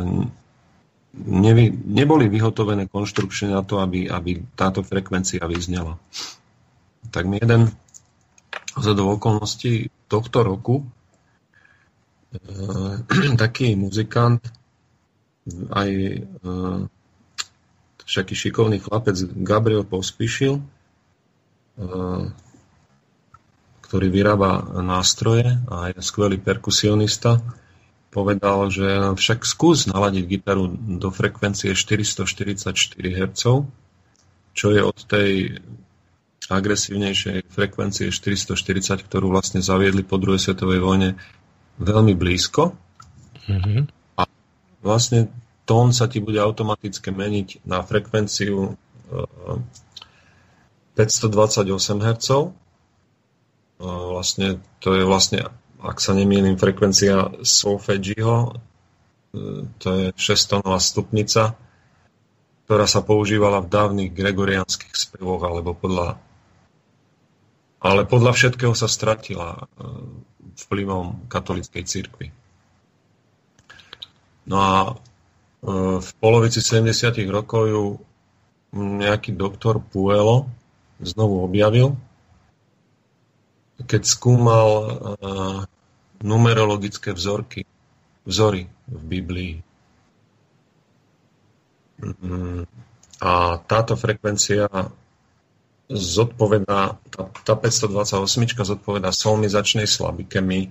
neboli vyhotovené konštrukčne na to, aby táto frekvencia vyznela. Tak mi jeden zhodou okolností tohto roku taký muzikant aj všaký šikovný chlapec Gabriel Pospíšil, ktorý vyrába nástroje a je skvelý perkusionista, povedal, že však skús naladiť gitaru do frekvencie 444 Hz, čo je od tej agresívnejšej frekvencie 440, ktorú vlastne zaviedli po druhej svetovej vojne, veľmi blízko. Mm-hmm. A vlastne tón sa ti bude automaticky meniť na frekvenciu 528 Hz. Vlastne to je vlastne, ak sa nemýlim, frekvencia solfeggio, to je 6-tónová stupnica, ktorá sa používala v dávnych gregoriánskych spevoch, ale podľa všetkého sa stratila vplyvom katolíckej cirkvi. No a v polovici 70. rokov ju nejaký doktor Puelo znovu objavil, keď skúmal numerologické vzory v Biblii. A táto frekvencia zodpovedá, tá 528 zodpovedá solmizačnej slabike mi.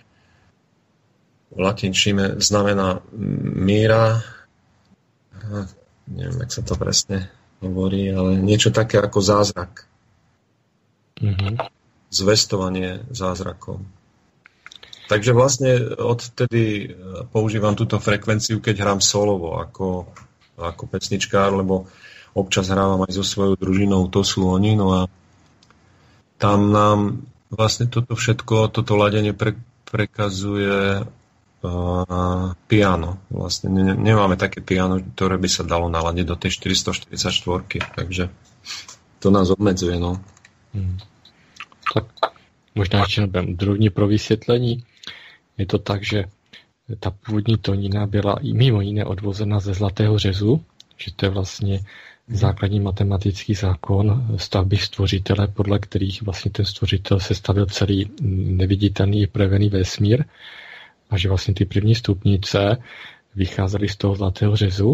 V latinčine znamená míra, neviem, jak sa to presne hovorí, ale niečo také ako zázrak. Mm-hmm. Zvestovanie zázrakov. Takže vlastne odtedy používam túto frekvenciu, keď hrám solovo ako pesničkár, lebo občas hrávam aj so svojou družinou, to sú oni, no a tam nám vlastne toto všetko, toto ladenie prekazuje piano. Vlastne nemáme také piano, ktoré by sa dalo naladiť do tej 444, takže to nás obmedzuje, no. Tak možná ještě drobně pro vysvětlení. Je to tak, že ta původní tónina byla i mimo jiné odvozena ze zlatého řezu, že to je vlastně základní matematický zákon stavby stvořitele, podle kterých vlastně ten stvořitel sestavil celý neviditelný projevený vesmír a že vlastně ty první stupnice vycházely z toho zlatého řezu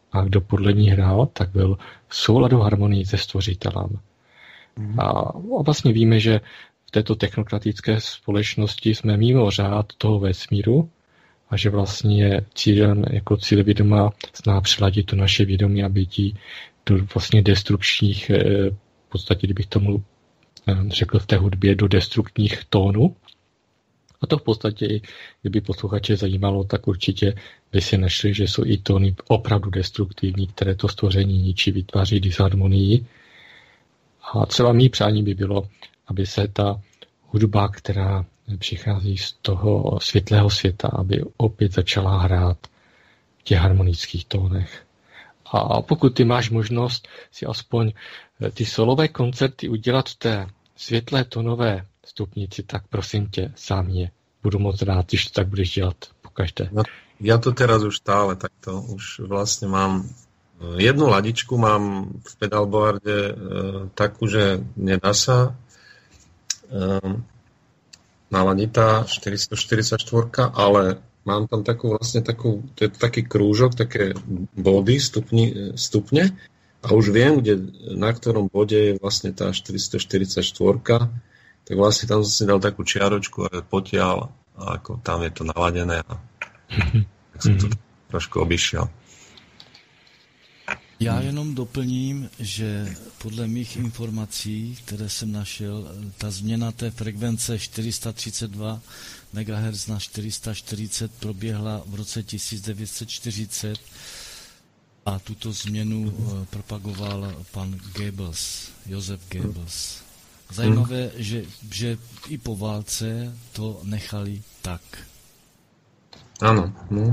a kdo podle ní hrál, tak byl v souladu harmonii se stvořitelem. A vlastně víme, že v této technokratické společnosti jsme mimo řád toho vesmíru a že vlastně je cílem jako cílevědomá zná přiladit to naše vědomí a bytí do vlastně destrukčních, v podstatě, kdybych tomu řekl v té hudbě, do destruktních tónů. A to v podstatě, kdyby posluchače zajímalo, tak určitě by si našli, že jsou i tóny opravdu destruktivní, které to stvoření ničí, vytváří disharmonii. A třeba mý přání by bylo, aby se ta hudba, která přichází z toho světlého světa, aby opět začala hrát v těch harmonických tónech. A pokud ty máš možnost si aspoň ty solové koncerty udělat v té světlé tónové stupnici, tak prosím tě, sám je. Budu moc rád, když to tak budeš dělat pokaždé. No, ja to teraz už stále takto. Už vlastne mám jednu ladičku, mám v pedalboarde takú, že nedá sa naladiť tá 444, ale mám tam takú, to je taký krúžok, také body, stupne a už viem, na ktorom bode je vlastne tá 444, tak vlastne tam som si dal takú čiaročku a potiaľ a ako tam je to naladené a tak som to trošku obišiel. Já jenom doplním, že podle mých informací, které jsem našel, ta změna té frekvence 432 MHz na 440 proběhla v roce 1940 a tuto změnu propagoval pan Goebbels, Josef Goebbels. Zajímavé, že i po válce to nechali tak. Áno. No.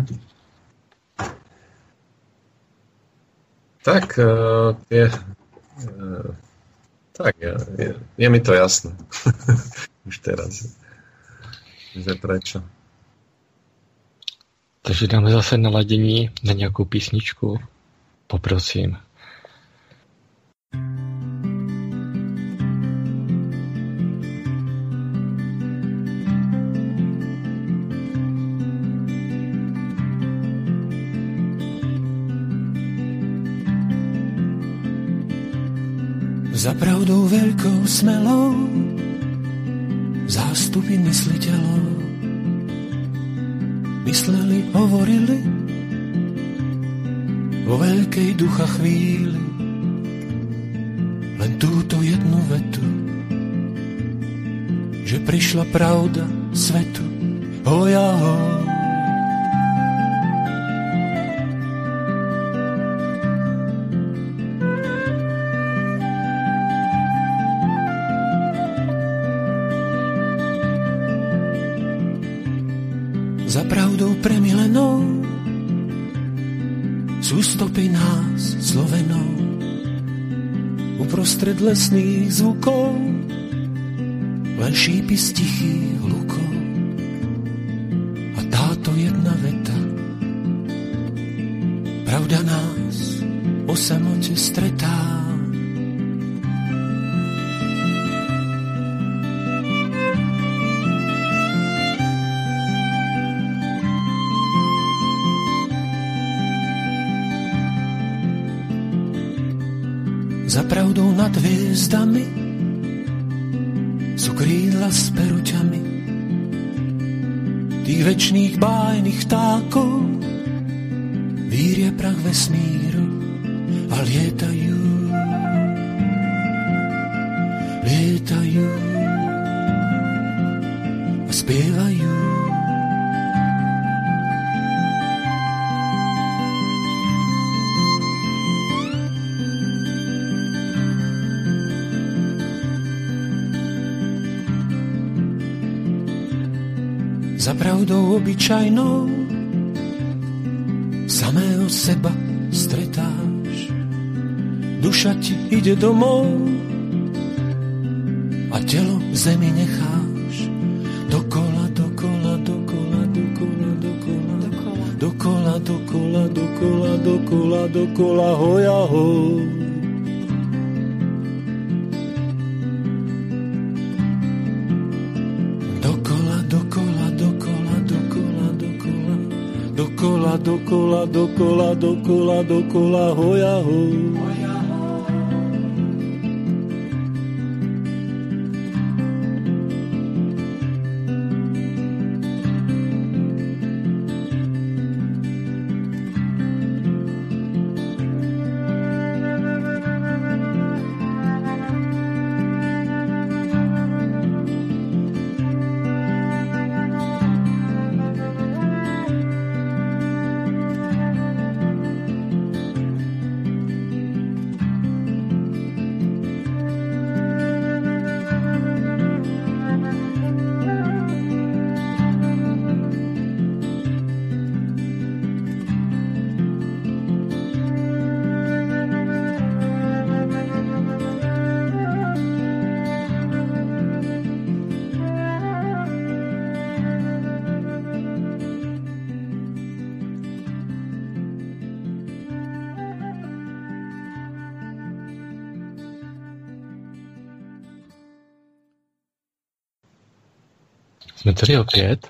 Tak, je mi to jasné. Už teraz. Že prečo. Takže dáme zase naladění na nějakou písničku. Poprosím. Za pravdou veľkou smelou zástupy mysliteľov mysleli, hovorili vo veľkej ducha chvíli len túto jednu vetu, že prišla pravda svetu. Hoj ahoj. Za pravdou premilenou sú stopy nás Slovenou uprostred lesných zvukov, len šípy z tichých lukov. A táto jedna veta, pravda nás o samote stretá. Za pravdou nad hviezdami sú krídla s peruťami tých večných bájnych vtákov, víria prach vesmíru a lietajú, lietajú a spievajú. Za pravdou obyčajnou samého seba stretáš. Duša ti ide domov a telo v zemi necháš. Dokola, dokola, dokola, dokola, dokola, dokola, dokola, dokola, dokola, dokola, hoj ahoj. dokola, dokola, dokola, dokola, dokola, hoja, ho. Jsme tady opět.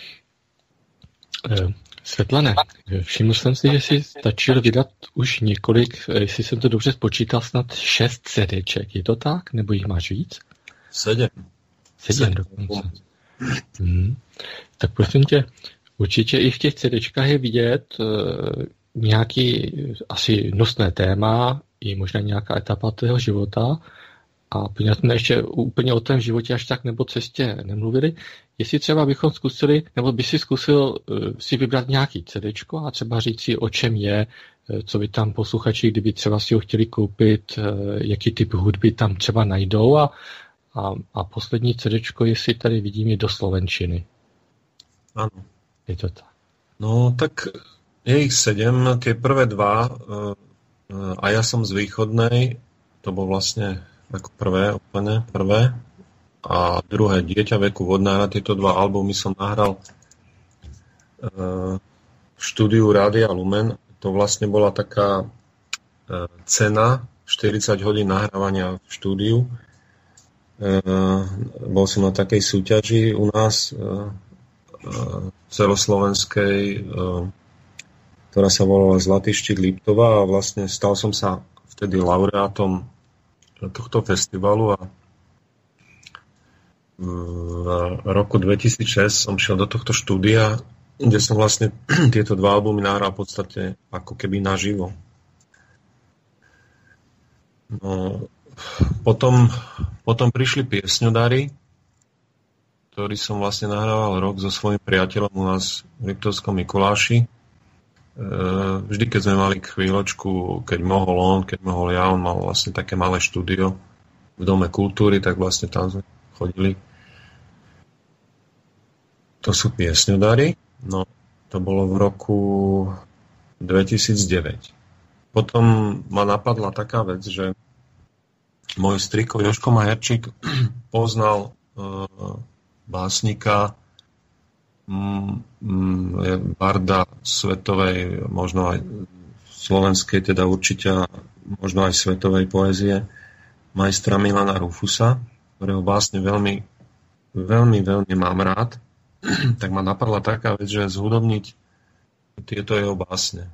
Svetlane, všiml jsem si, že si stačil vydat už několik, jestli jsem to dobře spočítal, snad 6 CDček. Je to tak? Nebo jich máš víc? 7 dokonce. Tak prosím tě, určitě i v těch CDčkách je vidět nějaký asi nosné téma, i možná nějaká etapa tvého života. A poněvadž jsme ještě úplně o tom životě až tak nebo cestě nemluvili, jestli třeba bychom zkusili, nebo by si zkusil si vybrat nějaký CDčko a třeba říct si, o čem je, co by tam posluchači, kdyby třeba si ho chtěli koupit, jaký typ hudby tam třeba najdou a poslední CDčko, jestli tady vidím, je do slovenčiny. Áno. Je to tak. No tak je ich 7, tie prvé 2 a ja som z východnej, to bol vlastne ako prvé a druhé Dieťa veku vodnára. Tieto 2 albumy som nahral v štúdiu Rádia Lumen. To vlastne bola taká cena 40 hodín nahrávania v štúdiu. Bol som na takej súťaži u nás celoslovenskej, ktorá sa volala Zlatý štít Liptova a vlastne stal som sa vtedy laureátom tohto festivalu a v roku 2006 som šiel do tohto štúdia, kde som vlastne tieto 2 albumy nahral v podstate ako keby naživo. No, potom prišli piesňodári, ktorý som vlastne nahrával rok so svojím priateľom u nás v Liptovskom Mikuláši. Vždy, keď sme mali chvíľočku, keď mohol on, keď mohol ja, on mal vlastne také malé štúdio v Dome kultúry, tak vlastne tam sme chodili. To sú piesňodári. No, to bolo v roku 2009. Potom ma napadla taká vec, že môj striko Jožko Majerčík poznal básnika, barda svetovej, možno aj slovenskej, teda určite možno aj svetovej poézie, majstra Milana Rufusa, ktorého básne veľmi, veľmi, veľmi mám rád. Tak ma napadla taká vec, že zhudobniť tieto jeho básne.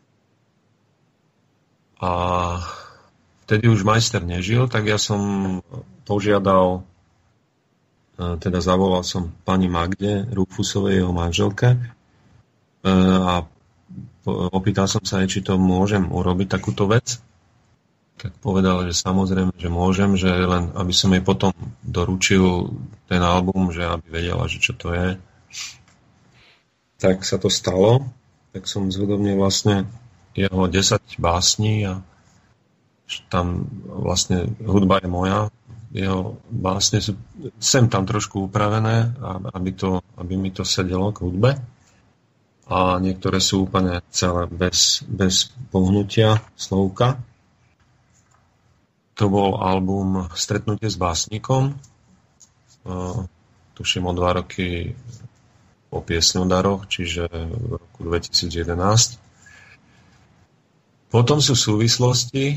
A vtedy už majster nežil, tak ja som požiadal, teda zavolal som pani Magde Rufusovej, jeho manželke, a opýtal som sa jej, či to môžem urobiť takúto vec. Tak povedala, že samozrejme, že môžem, že len aby som jej potom doručil ten album, že aby vedela, že čo to je. Tak sa to stalo. Tak som zhudobnil vlastne jeho 10 básní a tam vlastne hudba je moja. Jeho básne sú sem tam trošku upravené, aby mi to sedelo k hudbe. A niektoré sú úplne celé bez pohnutia slovka. To bol album Stretnutie s básnikom. Tuším o 2 roky po piesňodaroch, čiže v roku 2011. Potom sú súvislosti,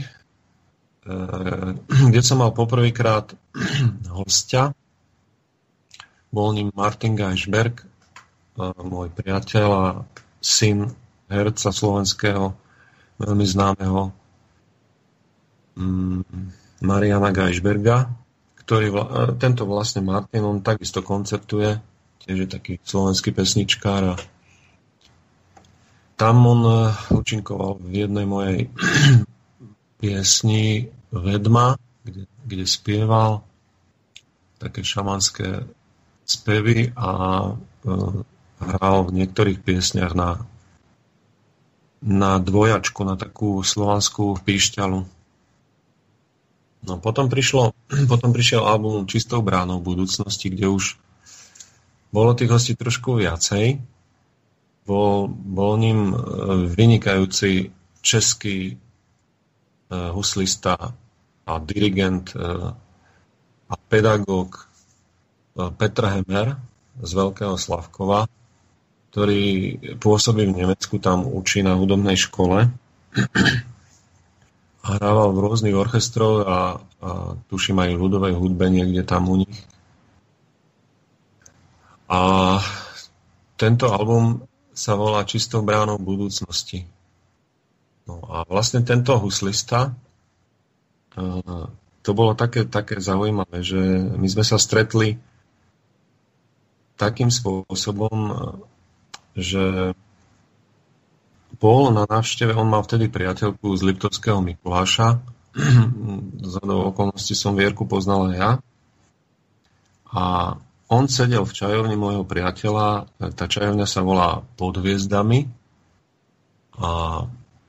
kde som mal poprvýkrát hostia. Bol ním Martin Geisberg, môj priateľ a syn herca slovenského, veľmi známeho Mariana Geisberga, ktorý tento vlastne Martin, on takisto koncertuje, tiež je taký slovenský pesničkár a tam on účinkoval v jednej mojej piesni Vedma, kde spieval také šamanské spevy a hral v niektorých piesniach na dvojačku, na takú slovanskú píšťalu. No potom prišiel album Čistou bránou budúcnosti, kde už bolo tých hostí trošku viacej. Bol ním vynikajúci český huslista a dirigent a pedagóg Petr Hemer z Veľkého Slavkova, ktorý pôsobí v Nemecku, tam učí na hudobnej škole a hrával v rôznych orchestroch a tuším aj v ľudovej hudbe niekde tam u nich. A tento album sa volá Čistou bránou budúcnosti. No a vlastne tento huslista, to bolo také zaujímavé, že my sme sa stretli takým spôsobom, že bol na návšteve, on mal vtedy priateľku z Liptovského Mikuláša, zhodou okolností som Vierku poznal aj ja, a on sedel v čajovni môjho priateľa, tá čajovňa sa volá Pod hviezdami a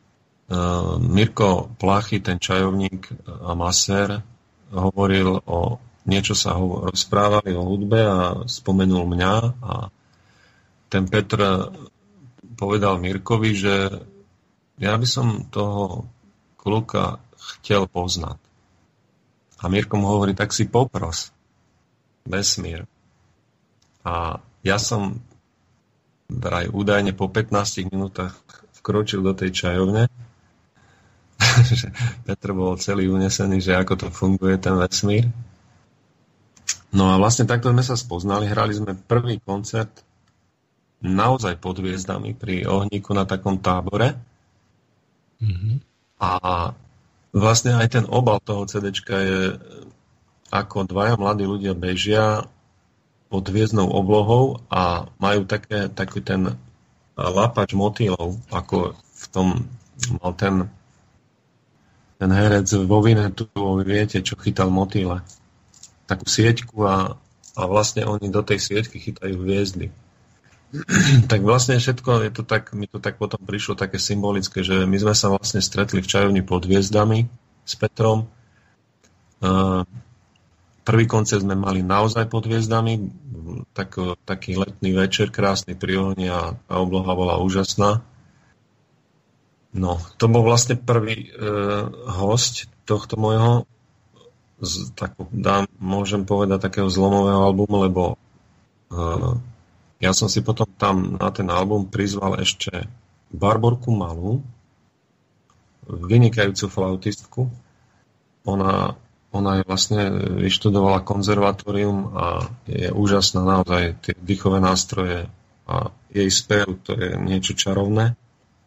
Mirko Plachy, ten čajovník a masér, hovoril o niečo sa rozprávali o hudbe a spomenul mňa a ten Petr povedal Mirkovi, že ja by som toho kluka chcel poznať. A Mirko mu hovorí, tak si popros. Vesmír. A ja som vraj údajne po 15 minútach vkročil do tej čajovne. Petr bol celý unesený, že ako to funguje ten vesmír. No a vlastne takto sme sa spoznali. Hrali sme prvý koncert naozaj pod hviezdami pri ohníku na takom tábore. Mm-hmm. A vlastne aj ten obal toho CDčka je, ako dvaja mladí ľudia bežia pod hviezdnou oblohou a majú taký ten lapač motýlov, ako v tom mal ten herec vo Vinetu, viete, čo chytal motýle. Takú sieťku a vlastne oni do tej sieťky chytajú hviezdy. Tak vlastne všetko je to tak, mi to tak potom prišlo také symbolické, že my sme sa vlastne stretli v čajovni pod hviezdami s Petrom. Prvý koncert sme mali naozaj pod hviezdami, taký letný večer, krásny pri ohni a obloha bola úžasná. No, to bol vlastne prvý hosť tohto môjho, môžem povedať, takého zlomového albumu, lebo ja som si potom tam na ten album prizval ešte Barborku Malú, vynikajúcu flautistku. Ona je vlastne vyštudovala konzervatórium a je úžasná, naozaj tie dýchové nástroje a jej spev, to je niečo čarovné.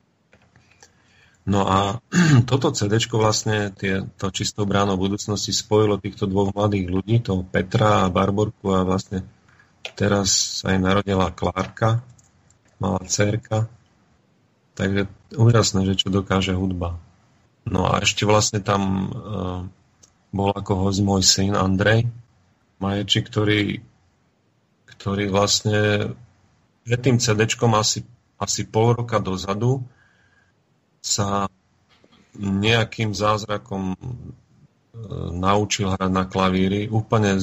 No a toto CDčko vlastne to Čistou bránou budúcnosti spojilo týchto dvoch mladých ľudí, toho Petra a Barborku, a vlastne teraz sa aj narodila Klárka, malá dcérka. Takže úžasné, že čo dokáže hudba. No a ešte vlastne tam bol ako host môj syn Andrej Maječi, ktorý vlastne pred tým CDčkom asi pol roka dozadu sa nejakým zázrakom naučil hrať na klavíri. Úplne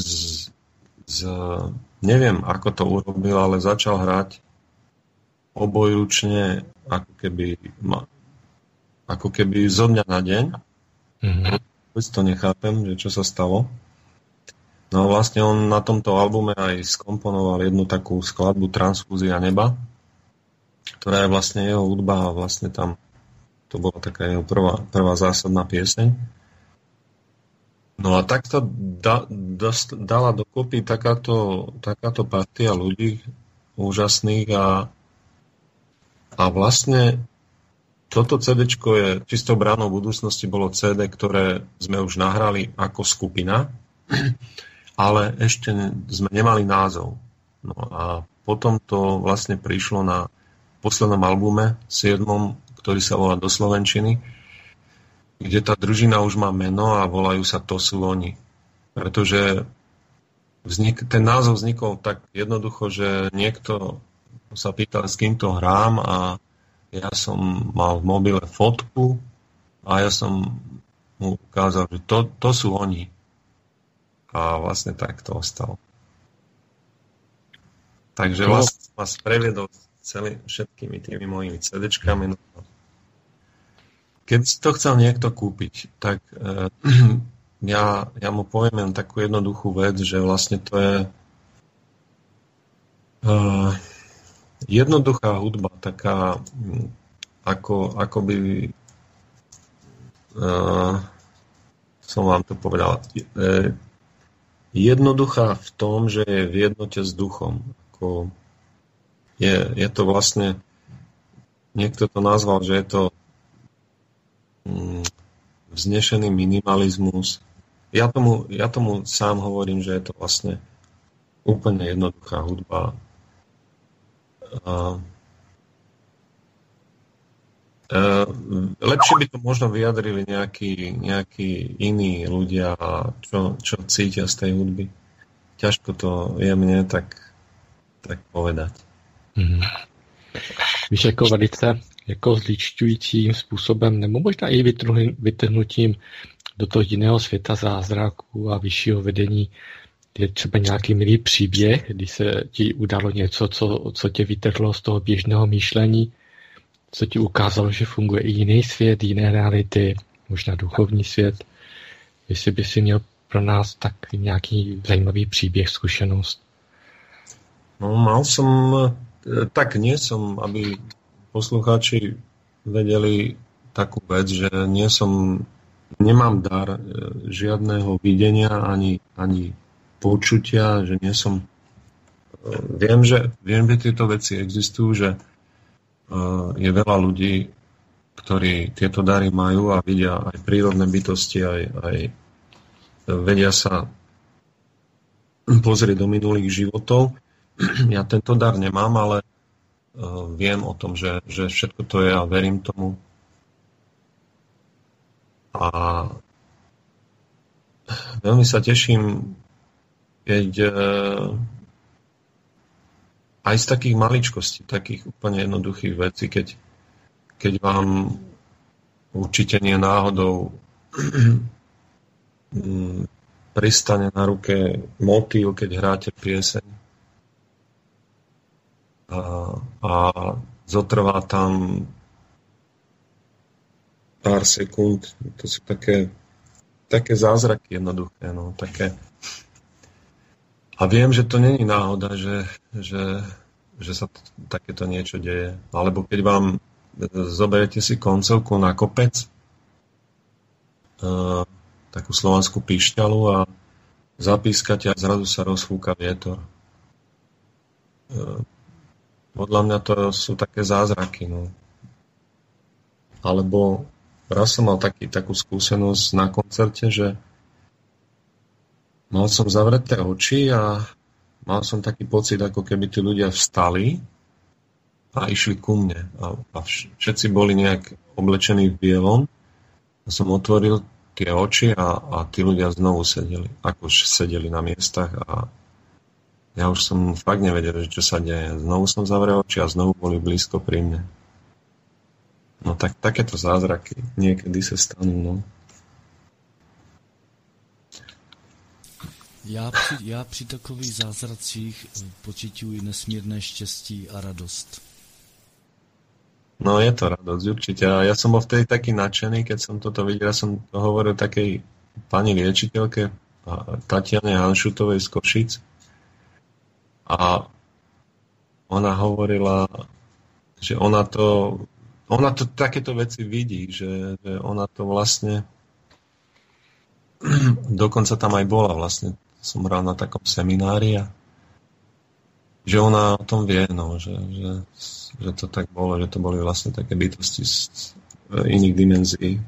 neviem, ako to urobil, ale začal hrať obojručne, ako keby zo dňa na deň. Mm-hmm. To nechápem, že čo sa stalo. No vlastne on na tomto albume aj skomponoval jednu takú skladbu Transfúzia neba, ktorá je vlastne jeho hudba a vlastne tam to bola taká jeho prvá zásadná pieseň. No a takto dala dokopy takáto partia ľudí úžasných a vlastne toto CD-čko je čistou bránou budúcnosti, bolo CD, ktoré sme už nahrali ako skupina, ale ešte sme nemali názov. No a potom to vlastne prišlo na poslednom albume, 7., ktorý sa volá Do slovenčiny, kde tá družina už má meno a volajú sa To sú oni. Pretože ten názov vznikol tak jednoducho, že niekto sa pýtal, s kým to hrám, a ja som mal v mobile fotku a ja som mu ukázal, že to sú oni. A vlastne tak to ostalo. Takže vlastne som vás previedol všetkými tými mojimi CD-čkami. No, keď si to chcel niekto kúpiť, tak ja mu poviem len takú jednoduchú vec, že vlastne to je jednoduchá hudba, taká ako by som vám to povedal, jednoduchá v tom, že je v jednote s duchom. Je to vlastne, niekto to nazval, že je to vznešený minimalizmus. Ja tomu sám hovorím, že je to vlastne úplne jednoduchá hudba. Lepšie by to možno vyjadrili nejakí iní ľudia, čo cítia z tej hudby. Ťažko to je mne tak povedať. Víš, jako velice jako zličťujícím způsobem, nebo možná i vytrhnutím do toho jiného světa zázraků a vyššího vedení, je třeba nějaký milý příběh, kdy se ti udalo něco, co tě vytrhlo z toho běžného myšlení, co ti ukázalo, že funguje i jiný svět, jiné reality, možná duchovní svět. Jestli by si měl pro nás tak nějaký zajímavý příběh, zkušenost. No, mal som, tak nie som, aby poslucháči vedeli takú vec, že nemám dar žiadneho videnia ani počutia, že nie som. Viem, že tieto veci existujú, že je veľa ľudí, ktorí tieto dary majú a vidia aj prírodné bytosti, aj vedia sa pozrieť do minulých životov. Ja tento dar nemám, ale viem o tom, že všetko to je a verím tomu. A veľmi sa teším, keď aj z takých maličkostí, takých úplne jednoduchých vecí, keď vám určite nie náhodou pristane na ruke motýl, keď hráte pieseň, a zotrvá tam pár sekúnd. To sú také zázraky jednoduché. No, také. A viem, že to není náhoda, že sa takéto niečo deje. Alebo keď vám zoberete si koncovku na kopec, takú slovanskú píšťalu, a zapískate a zrazu sa rozfúka vietor. Podľa mňa to sú také zázraky. No. Alebo raz som mal takú skúsenosť na koncerte, že mal som zavreté oči a mal som taký pocit, ako keby tí ľudia vstali a išli ku mne. A všetci boli nejak oblečení v bielom. A som otvoril tie oči a tí ľudia znovu sedeli. Ako sedeli na miestach a ja už som fakt nevedel, čo sa deje. Znovu som zavrel oči a znovu boli blízko pri mne. No tak takéto zázraky niekedy sa stanú, no. Já při takových zázracích pociťuji nesmírné štěstí a radost. No je to radosť, určite. A ja som bol vtedy taký nadšený, keď som toto videl. Ja som to hovoril takej pani liečiteľke Tatiane Hanšutovej z Košic. A ona hovorila, že ona to takéto veci vidí, že ona to vlastne dokonca tam aj bola vlastne. Som hral na takom seminári a že ona o tom vie, no, že to tak bolo, že to boli vlastne také bytosti z iných dimenzií.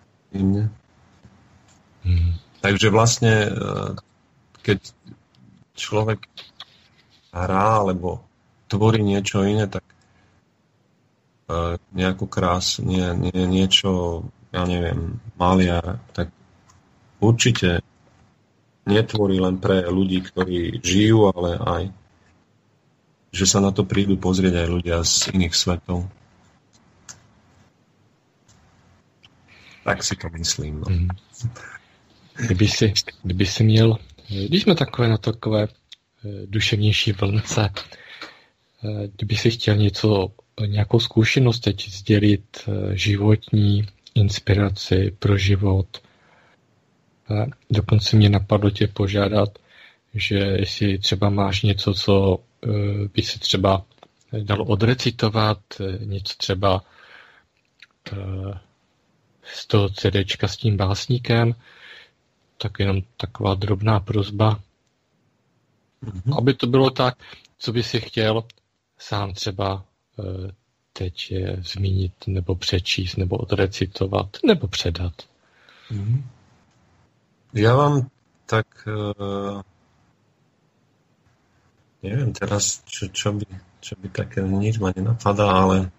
Takže vlastne, keď človek hrá alebo tvorí niečo iné, tak nejakú krásu, niečo, ja neviem, maliar, tak určite netvorí len pre ľudí, ktorí žijú, ale aj že sa na to prídu pozrieť aj ľudia z iných svetov. Tak si to myslím. No. Kdyby si měl, když jsme na takové duševnější vlnce, kdyby si chtěl nějakou zkušenost teď sdělit, životní inspiraci pro život, dokonce mě napadlo tě požádat, že jestli třeba máš něco, co by se třeba dalo odrecitovat, něco třeba z toho CDčka s tím básníkem, tak jenom taková drobná prosba, aby to bylo tak, co by si chtěl sám třeba teď zmínit, nebo přečíst, nebo odrecitovat, nebo předat. Ja vám tak neviem teraz, čo by také, nič ma nenapadá, ale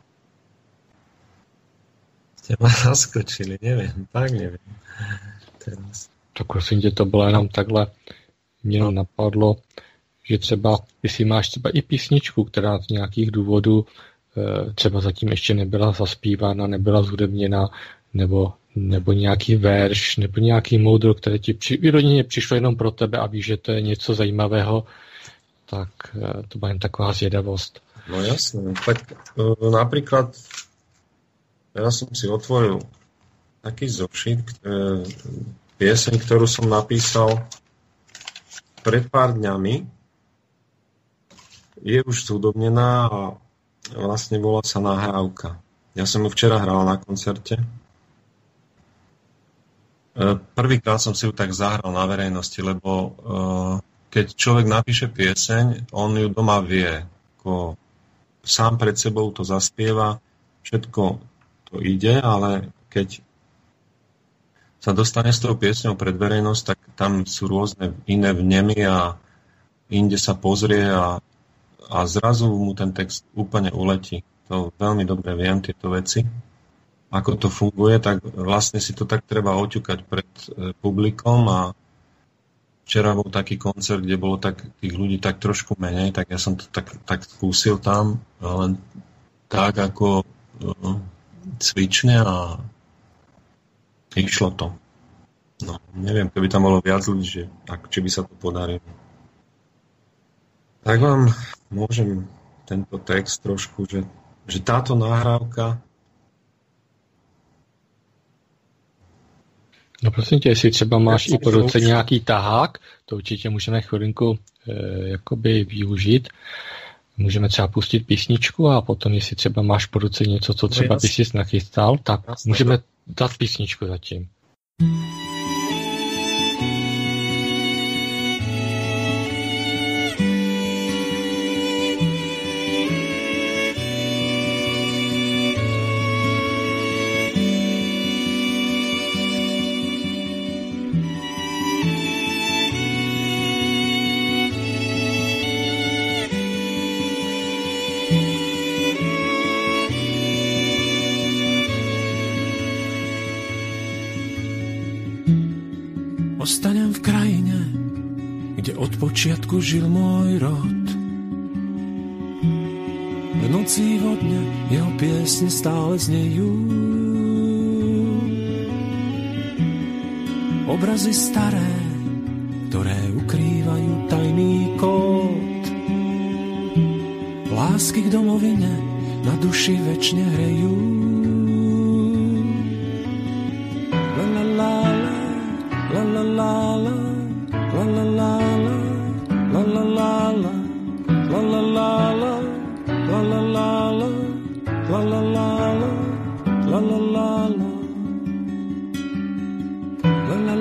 ste ma zaskočili, neviem teraz. Tak prosím tě, to bylo jenom takhle, mě napadlo, že třeba, jestli máš třeba i písničku, která z nějakých důvodů třeba zatím ještě nebyla zaspívána, nebyla zhudebněna, nebo nějaký verš, nebo nějaký moudro, které ti vyrodeně přišlo jenom pro tebe a víš, že to je něco zajímavého, tak to byla jen taková zvědavost. No jasné, tak napríklad ja som si otvoril taký zošit, pieseň, ktorú som napísal pred pár dňami, je už zhudobnená a vlastne volá sa Nahrávka. Ja som ju včera hral na koncerte. Prvýkrát som si ju tak zahral na verejnosti, lebo keď človek napíše pieseň, on ju doma vie. Ako sám pred sebou to zaspieva, všetko to ide, ale keď sa dostane s tou piesňou pred verejnosť, tak tam sú rôzne iné vnemy a inde sa pozrie a zrazu mu ten text úplne uletí. To veľmi dobre viem, tieto veci. Ako to funguje, tak vlastne si to tak treba oťukať pred publikom a včera bol taký koncert, kde bolo tak, tých ľudí tak trošku menej, tak ja som to tak skúsil tam, len tak ako cvične a išlo to. No, neviem, keby tam bolo viac ľudí, či by sa to podarilo. Tak vám môžem tento text trošku, že táto nahrávka. No prosím tě, jestli třeba máš i po ruce nějaký tahák, to určitě můžeme chvilinku jakoby využít. Můžeme třeba pustit písničku a potom, jestli třeba máš po ruce něco, co třeba by si nachystal, tak můžeme dát písničku zatím. Ostanem v krajine, kde od počiatku žil môj rod. V noci vodne jeho piesne stále znejú. Obrazy staré, ktoré ukrývajú tajný kód. Lásky k domovine na duši večne hrejú.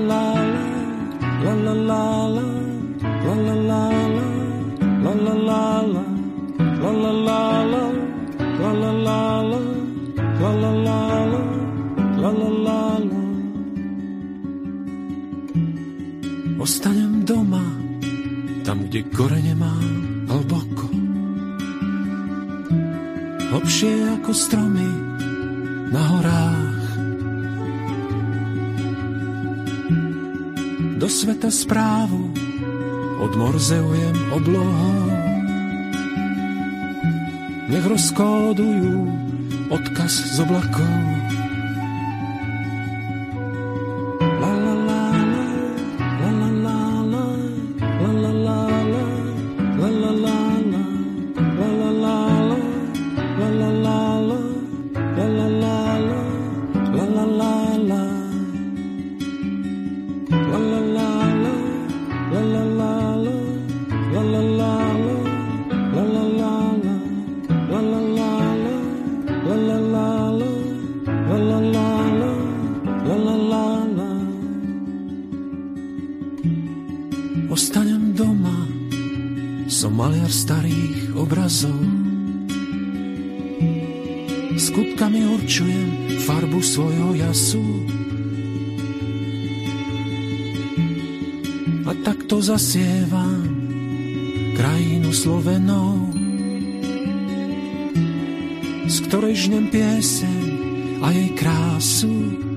La la la la la la la. Ostanem doma, tam, kde korene mám hlboko. Hlbšie ako stromy na horách. Do sveta správu odmorzeujem oblohou. Nech rozkódujú odkaz z oblakov. Ostanem doma, som maliar starých obrazov. Skutkami určujem farbu svojho jasu. A takto zasievam krajinu slovenou, z ktorej žnem pieseň a jej krásu.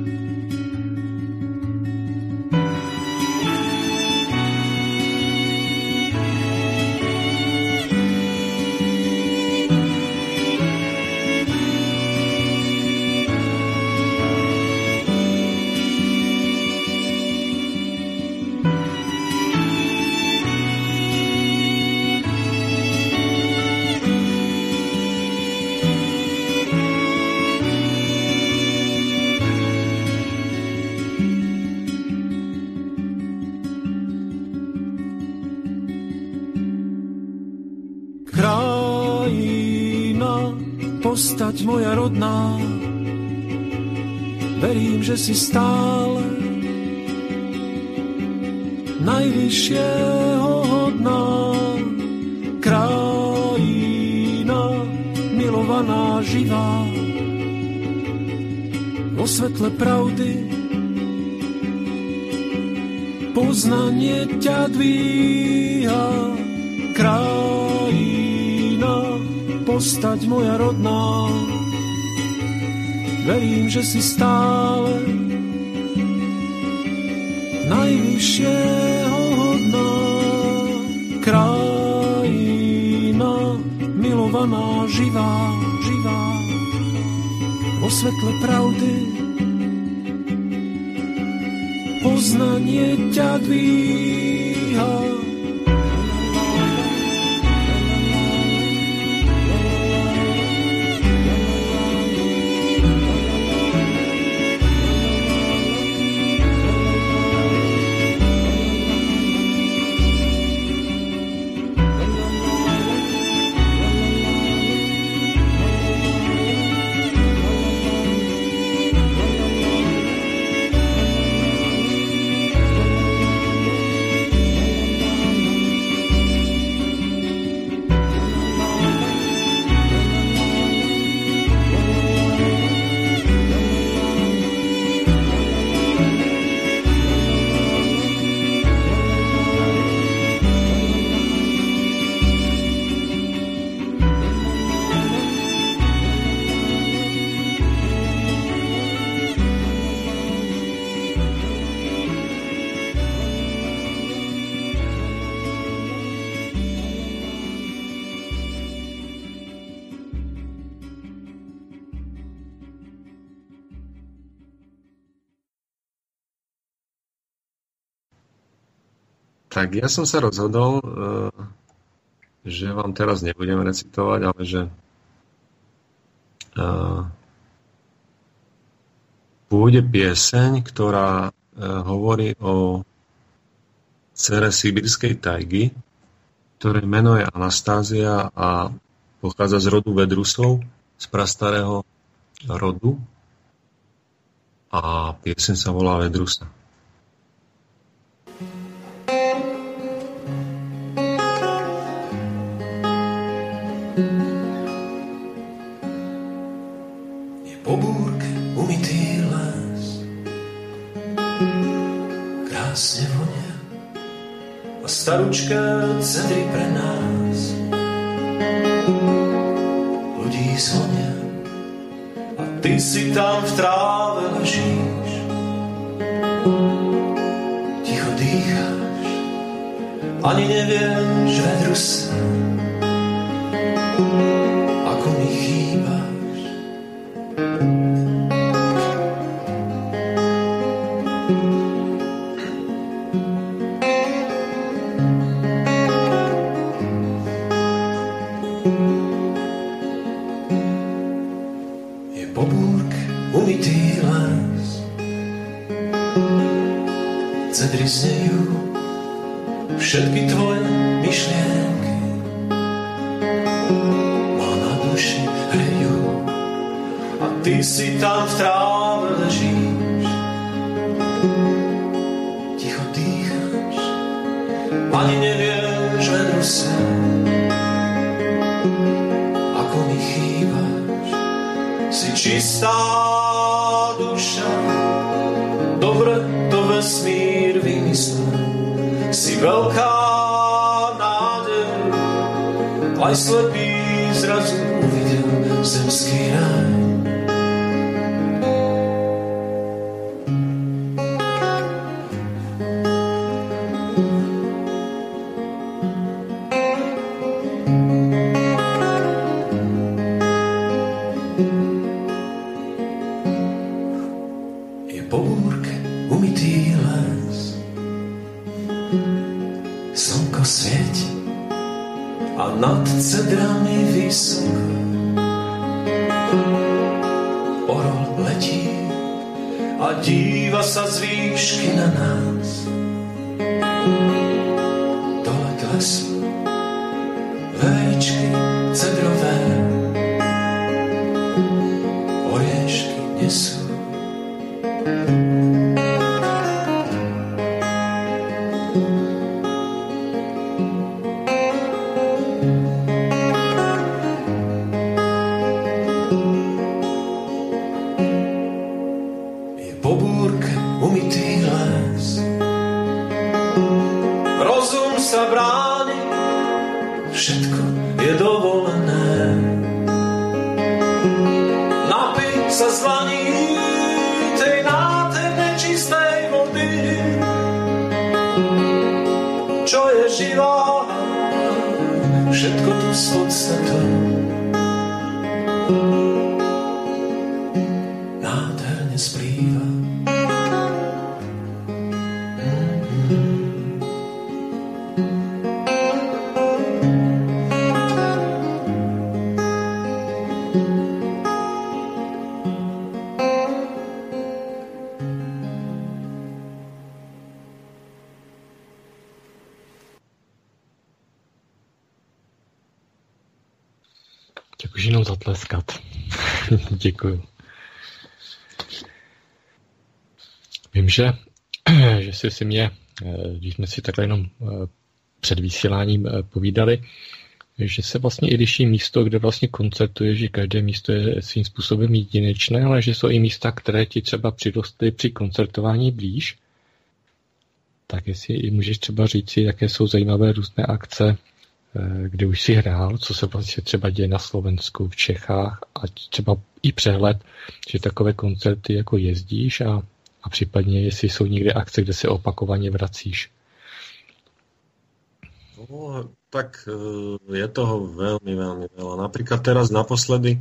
Postať moja rodná, verím, že si stále najvyššieho hodná. Krajina milovaná, živá, vo svetle pravdy poznanie ťa dvíha. Krajina, postať moja rodná, verím, že si stále najvyššieho hodná. Krajina milovaná, živá, živá, vo svetle pravdy poznanie ťa dvíha. Tak ja som sa rozhodol, že vám teraz nebudem recitovať, ale že pôjde pieseň, ktorá hovorí o dcere sibírskej tajgy, ktoré meno je Anastázia a pochádza z rodu Vedrusov, z prastarého rodu, a pieseň sa volá Vedrusa. Je po búrke umytý les, krásne vonia a staručka cedry pre nás. Ľudí zvonia a ty si tam v tráve ležíš. Ticho dýcháš, ani nevieš vedru sa, ako mi chýbaš. Cedry znejú všetky tvoje myšlienky, ma na duši hrejú a ty si tam v tráve ležíš. Ticho dýcháš, ani nevieš vedru sa, ako mi chýbaš. Si čistá duša, dobre to vesmír vymyslel. Si veľká nádej, aj slepý zrazu uvidel zemský ráj. Nad cedrami vysoko orol letí a díva sa z výšky na nás. Dole k lesu vejčky cedrové oriešky nesú. Všetko tu s podstatou nádherne splýva. Už jenom zatleskat. Děkuju. Vím, že si mě, když jsme si takhle jenom před vysíláním povídali, že se vlastně i liší místo, kde vlastně koncertuje, že každé místo je svým způsobem jedinečné, ale že jsou i místa, které ti třeba přirostly při koncertování blíž. Tak jestli i můžeš třeba říci, jaké jsou zajímavé různé akce, kde už si hrál, co se vlastně třeba děje na Slovensku, v Čechách a třeba i přehled, že takové koncerty jako jezdíš a případně jestli jsou někde akce, kde se opakovaně vracíš. No, tak je toho veľmi, veľmi veľa. Napríklad teraz naposledy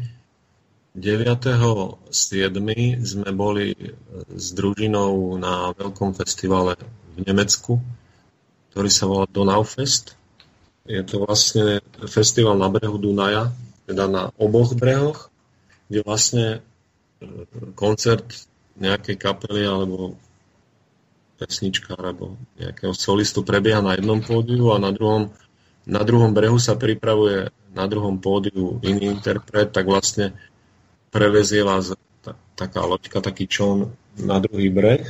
9.7. sme boli s družinou na veľkom festivale v Nemecku, ktorý sa volá Donaufest. Je to vlastne festival na brehu Dunaja, teda na oboch brehoch, kde vlastne koncert nejakej kapely alebo pesnička alebo nejakého solistu prebieha na jednom pódiu a na druhom brehu sa pripravuje na druhom pódiu iný interpret, tak vlastne prevezie vás taká loďka, taký čón na druhý breh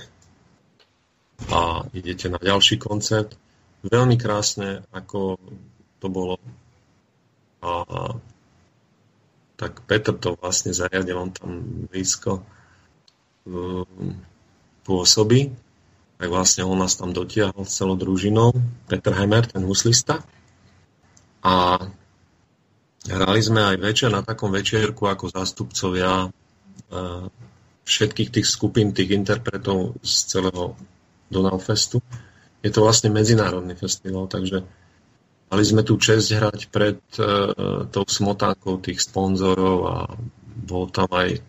a idete na ďalší koncert. Veľmi krásne, ako to bolo. A tak Petr to vlastne zariadil, on tam blízko pôsobí. tak vlastne on nás tam dotiahol s celou družinou, Peter Hemer, ten huslista. A hrali sme aj večer na takom večierku ako zástupcovia všetkých tých skupín, tých interpretov z celého Donaufestu. Je to vlastne medzinárodný festival, takže mali sme tu česť hrať pred tou smotánkou tých sponzorov a bol tam aj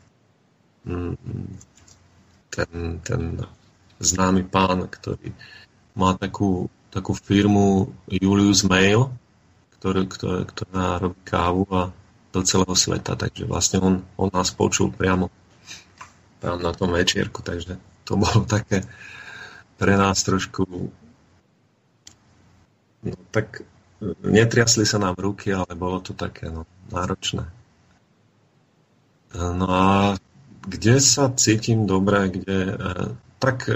ten známy pán, ktorý má takú firmu Julius Mail, ktorá robí kávu a do celého sveta, takže vlastne on nás počul priamo tam na tom večierku, takže to bolo také pre nás trošku tak netriasli sa nám ruky, ale bolo to také náročné. No a kde sa cítim dobre, tak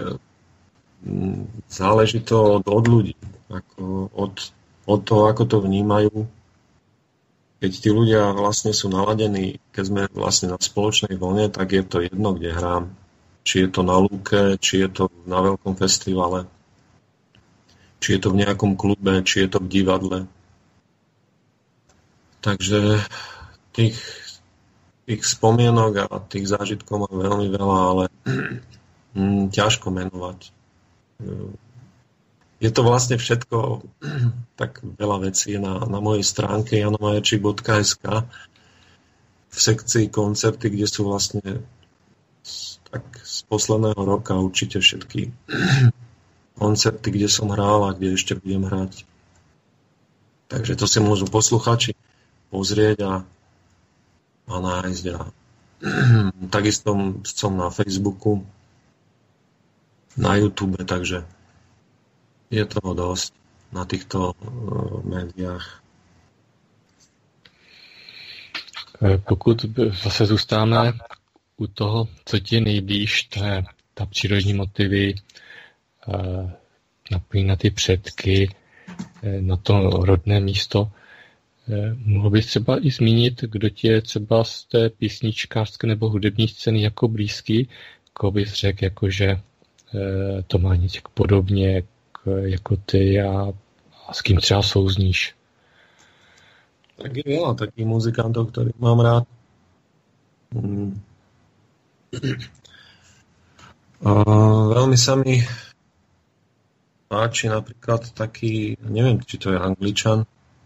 záleží to od ľudí, od toho, ako to vnímajú. Keď tí ľudia vlastne sú naladení, keď sme vlastne na spoločnej vlne, tak je to jedno, kde hrám. Či je to na lúke, či je to na veľkom festivale, či je to v nejakom klube, či je to v divadle. Takže tých spomienok a tých zážitkov mám veľmi veľa, ale ťažko menovať. Je to vlastne všetko, tak veľa vecí na mojej stránke janomajerčík.sk v sekcii koncerty, kde sú vlastne tak z posledného roka určite všetky koncerty, kde som hral a kde ešte budem hrať. Takže to si môžu posluchači pozrieť a nájsť. Takisto som na Facebooku, na YouTube, takže je toho dosť na týchto médiách. Pokud zase zůstáme u toho, co ti je nejblíž, to je ta přírodní motivy, napojení na ty předky, na to rodné místo. Mohl bys třeba i zmínit, kdo ti je třeba z té písničkářské nebo hudební scény jako blízký, koho bys řekl, jakože to má něco podobně jako ty a s kým třeba souzníš? Tak je veľa takých muzikantov, ktorých mám rád. Veľmi sa mi páči napríklad taký, neviem, či to je Angličan,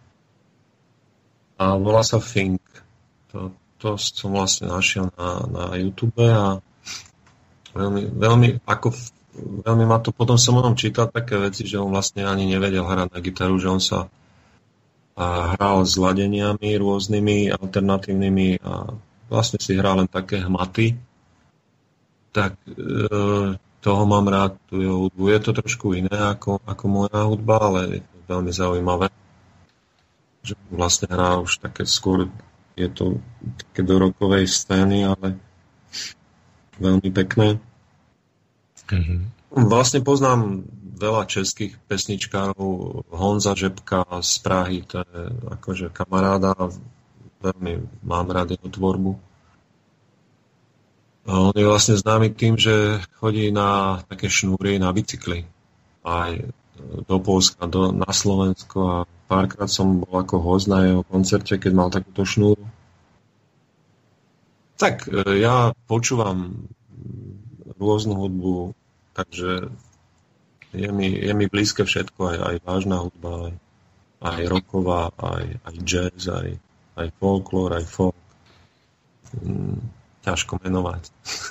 a volá sa Fink. To som vlastne našiel na YouTube a veľmi ma to, potom som o ňom čítal také veci, že on vlastne ani nevedel hrať na gitaru, že on sa hral s ladeniami rôznymi, alternatívnymi a vlastne si hral len také hmaty. Tak toho mám rád, tú jeho hudbu. Je to trošku iné ako moja hudba, ale je to veľmi zaujímavé. Že vlastne hrá už také skôr, je to také do rockovej scény, ale veľmi pekné. Vlastne poznám veľa českých pesničkárov, Honza Žebka z Prahy, to je akože kamaráda, veľmi mám rád jeho tvorbu. A on je vlastne známy tým, že chodí na také šnúry na bicykli. Aj do Poľska, na Slovensko a párkrát som bol ako host na jeho koncerte, keď mal takúto šnúru. Tak ja počúvam rôznu hudbu, takže je mi blízke všetko, aj vážna hudba, aj rocková, aj jazz, aj folklór, aj folk. Ťažko menovať.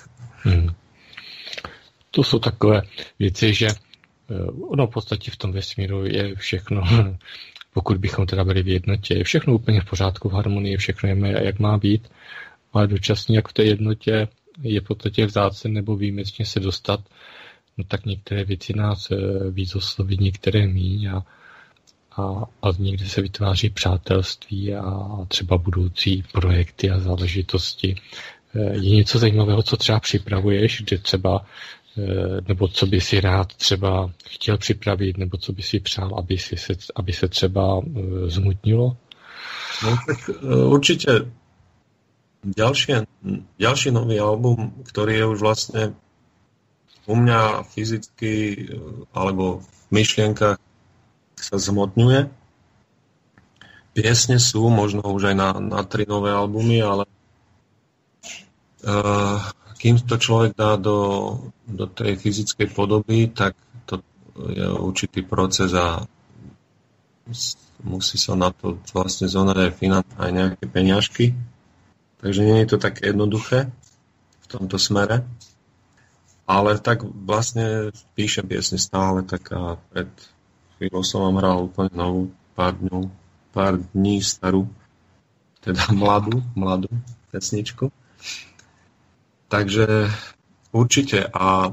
To jsou takové věci, že ono v podstatě v tom vesmíru je všechno, pokud bychom teda byli v jednotě, je všechno úplně v pořádku, v harmonii, všechno je, jak má být, ale dočasně, jak v té jednotě je v podstatě vzácen nebo výjimečně se dostat, no tak některé věci nás víc osloví, některé míň a někde se vytváří přátelství a třeba budoucí projekty a záležitosti. Je něco zajímavého, co třeba připravuješ, kde třeba, nebo co by si rád třeba chtěl připravit, nebo co by si přál, aby se třeba zmutnilo? No tak určite ďalší nový album, ktorý je už vlastne u mňa fyzicky alebo v myšlienkach sa zhmotňuje. Piesne sú možno už aj na 3 nové albumy, ale kým to človek dá do tej fyzickej podoby, tak to je určitý proces a musí sa na to vlastne zohnať aj nejaké peňažky. Takže nie je to tak jednoduché v tomto smere. Ale tak vlastne píšem piesne stále, tak a pred chvíľou som vám hral úplne novú, pár dní starú, teda mladú pesničku. Takže určite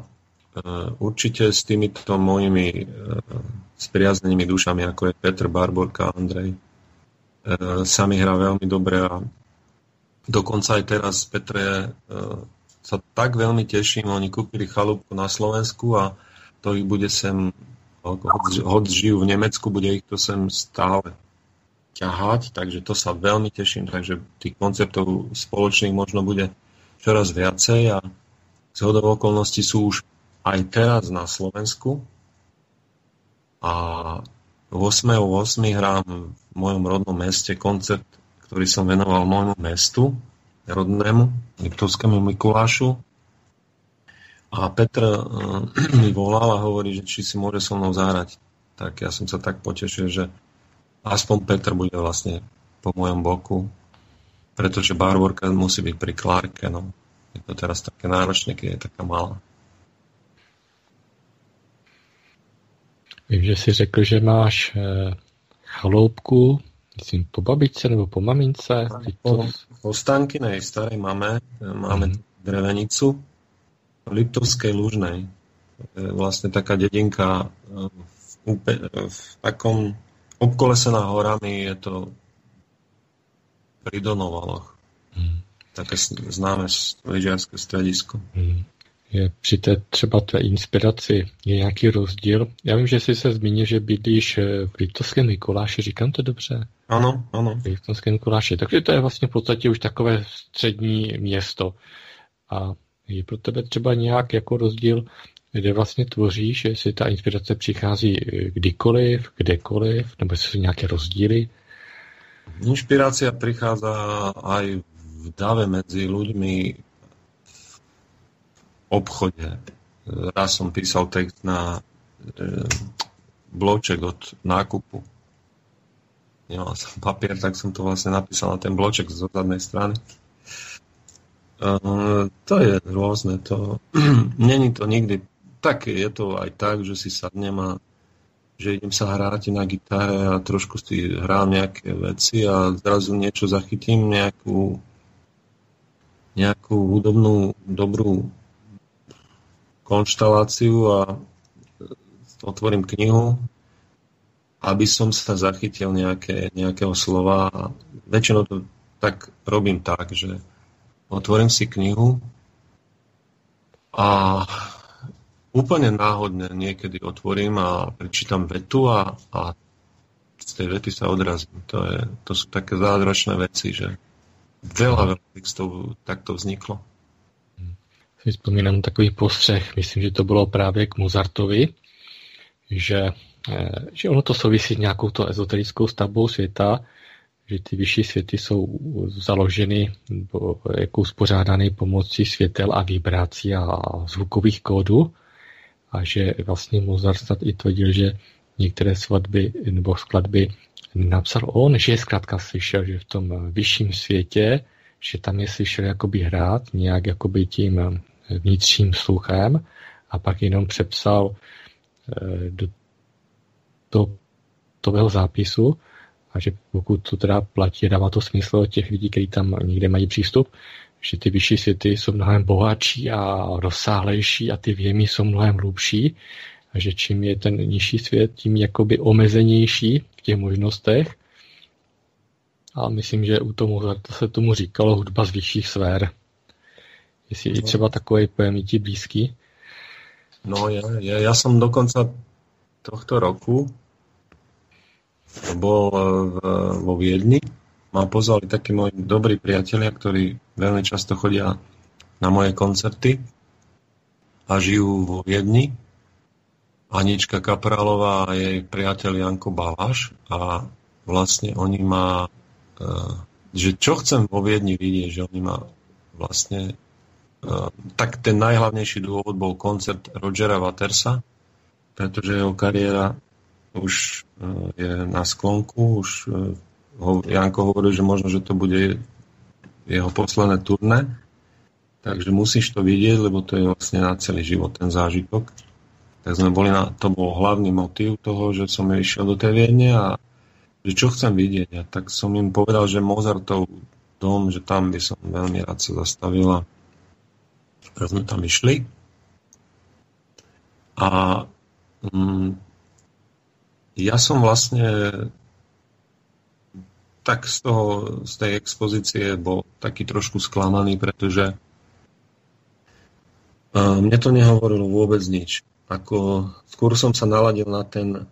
s týmito mojimi spriaznenými dušami, ako je Petr, Barborka, Andrej, sa mi hrá veľmi dobre a dokonca aj teraz Petre sa tak veľmi teším, oni kúpili chalúbku na Slovensku a to ich bude sem, hoď žijú v Nemecku, bude ich to sem stále ťahať, takže to sa veľmi teším, takže tých konceptov spoločných možno bude čoraz viacej a zhodou okolností sú už aj teraz na Slovensku a 8.8. hrám v mojom rodnom meste koncert, ktorý som venoval môjmu mestu rodnému, Liptovskému Mikulášu. A Petr mi volal a hovorí, že či si môže so mnou zahrať. Tak ja som sa tak potešil, že aspoň Petr bude vlastne po mojom boku, pretože Barborka musí byť pri Klárke. No. Je to teraz také náročné, keď je taká malá. Vím, že jsi řekl, že máš chaloupku, myslím, po babičce nebo po mamince. Po Stankinej starej mame máme drevenicu v Liptovskej Lužnej. Je vlastne taká dedinka v takom obkolesená horami, je to pri Donovaloch. Také známe lyžiarské stredisko. Je při té třeba té inspiraci je nějaký rozdíl. Já vím, že jsi se zmínil, že bydlíš v Liptovském Mikuláši, říkám to dobře? Ano. V Liptovském Mikuláši, takže to je vlastně v podstatě už takové střední město. A je pro tebe třeba nějak jako rozdíl, kde vlastně tvoříš, jestli ta inspirace přichází kdykoliv, kdekoliv, nebo jestli jsou nějaké rozdíly? Inšpirácia prichádza aj v dave medzi ľuďmi obchode. Raz som písal text na bloček od nákupu. Nemal som papier, tak som to vlastne napísal na ten bloček z zadnej strany. To je rôzne. Není to nikdy tak. Je to aj tak, že si sadnem a že idem sa hrať na gitare a trošku si hrám nejaké veci a zrazu niečo zachytím, nejakú hudobnú dobrú konštaláciu a otvorím knihu, aby som sa zachytil nejakého slova. Väčšinou to tak robím tak, že otvorím si knihu a úplne náhodne niekedy otvorím a prečítam vetu a z tej vety sa odrazím. To sú také zázračné veci, že veľa textov takto vzniklo. Si vzpomínám takový postřeh, myslím, že to bylo právě k Mozartovi, že ono to souvisí s nějakou to ezoterickou stavbou světa, že ty vyšší světy jsou založeny jako uspořádané pomocí světel a vibrací a zvukových kódů a že vlastně Mozart snad i tvrdil, že některé svatby nebo skladby napsal on, že je zkrátka slyšel, že v tom vyšším světě, že tam je slyšel jakoby hrát nějak jakoby tím vnitřním sluchem a pak jenom přepsal do toho zápisu a že pokud to teda platí, dává to smysl od těch lidí, kteří tam někde mají přístup, že ty vyšší světy jsou mnohem bohatší a rozsáhlejší a ty věmy jsou mnohem hlubší a že čím je ten nižší svět, tím jakoby omezenější v těch možnostech. A myslím, že u toho se tomu říkalo hudba z vyšších sfér. Jestli je třeba takový pojem ti blízky? No ja som dokonca tohto roku bol vo Viedni. Ma pozvali takí moji dobrí priatelia, ktorí veľmi často chodia na moje koncerty. a žijú vo Viedni. Anička Kaprálová a jej priateľ Janko Baláš a vlastne oni má, že čo chcem vo Viedni vidieť, že oni má vlastne, tak ten najhlavnejší dôvod bol koncert Rogera Watersa, pretože jeho kariéra už je na sklonku, už Janko hovoril, že možno, že to bude jeho posledné turné, takže musíš to vidieť, lebo to je vlastne na celý život ten zážitok. Tak sme boli to bol hlavný motív toho, že som išiel do tej Viedne a že čo chcem vidieť. A tak som im povedal, že Mozartov dom, že tam by som veľmi rád sa zastavil a sme tam išli. A ja som vlastne tak z tej expozície bol taký trošku sklamaný, pretože mne to nehovorilo vôbec nič. Skôr som sa naladil na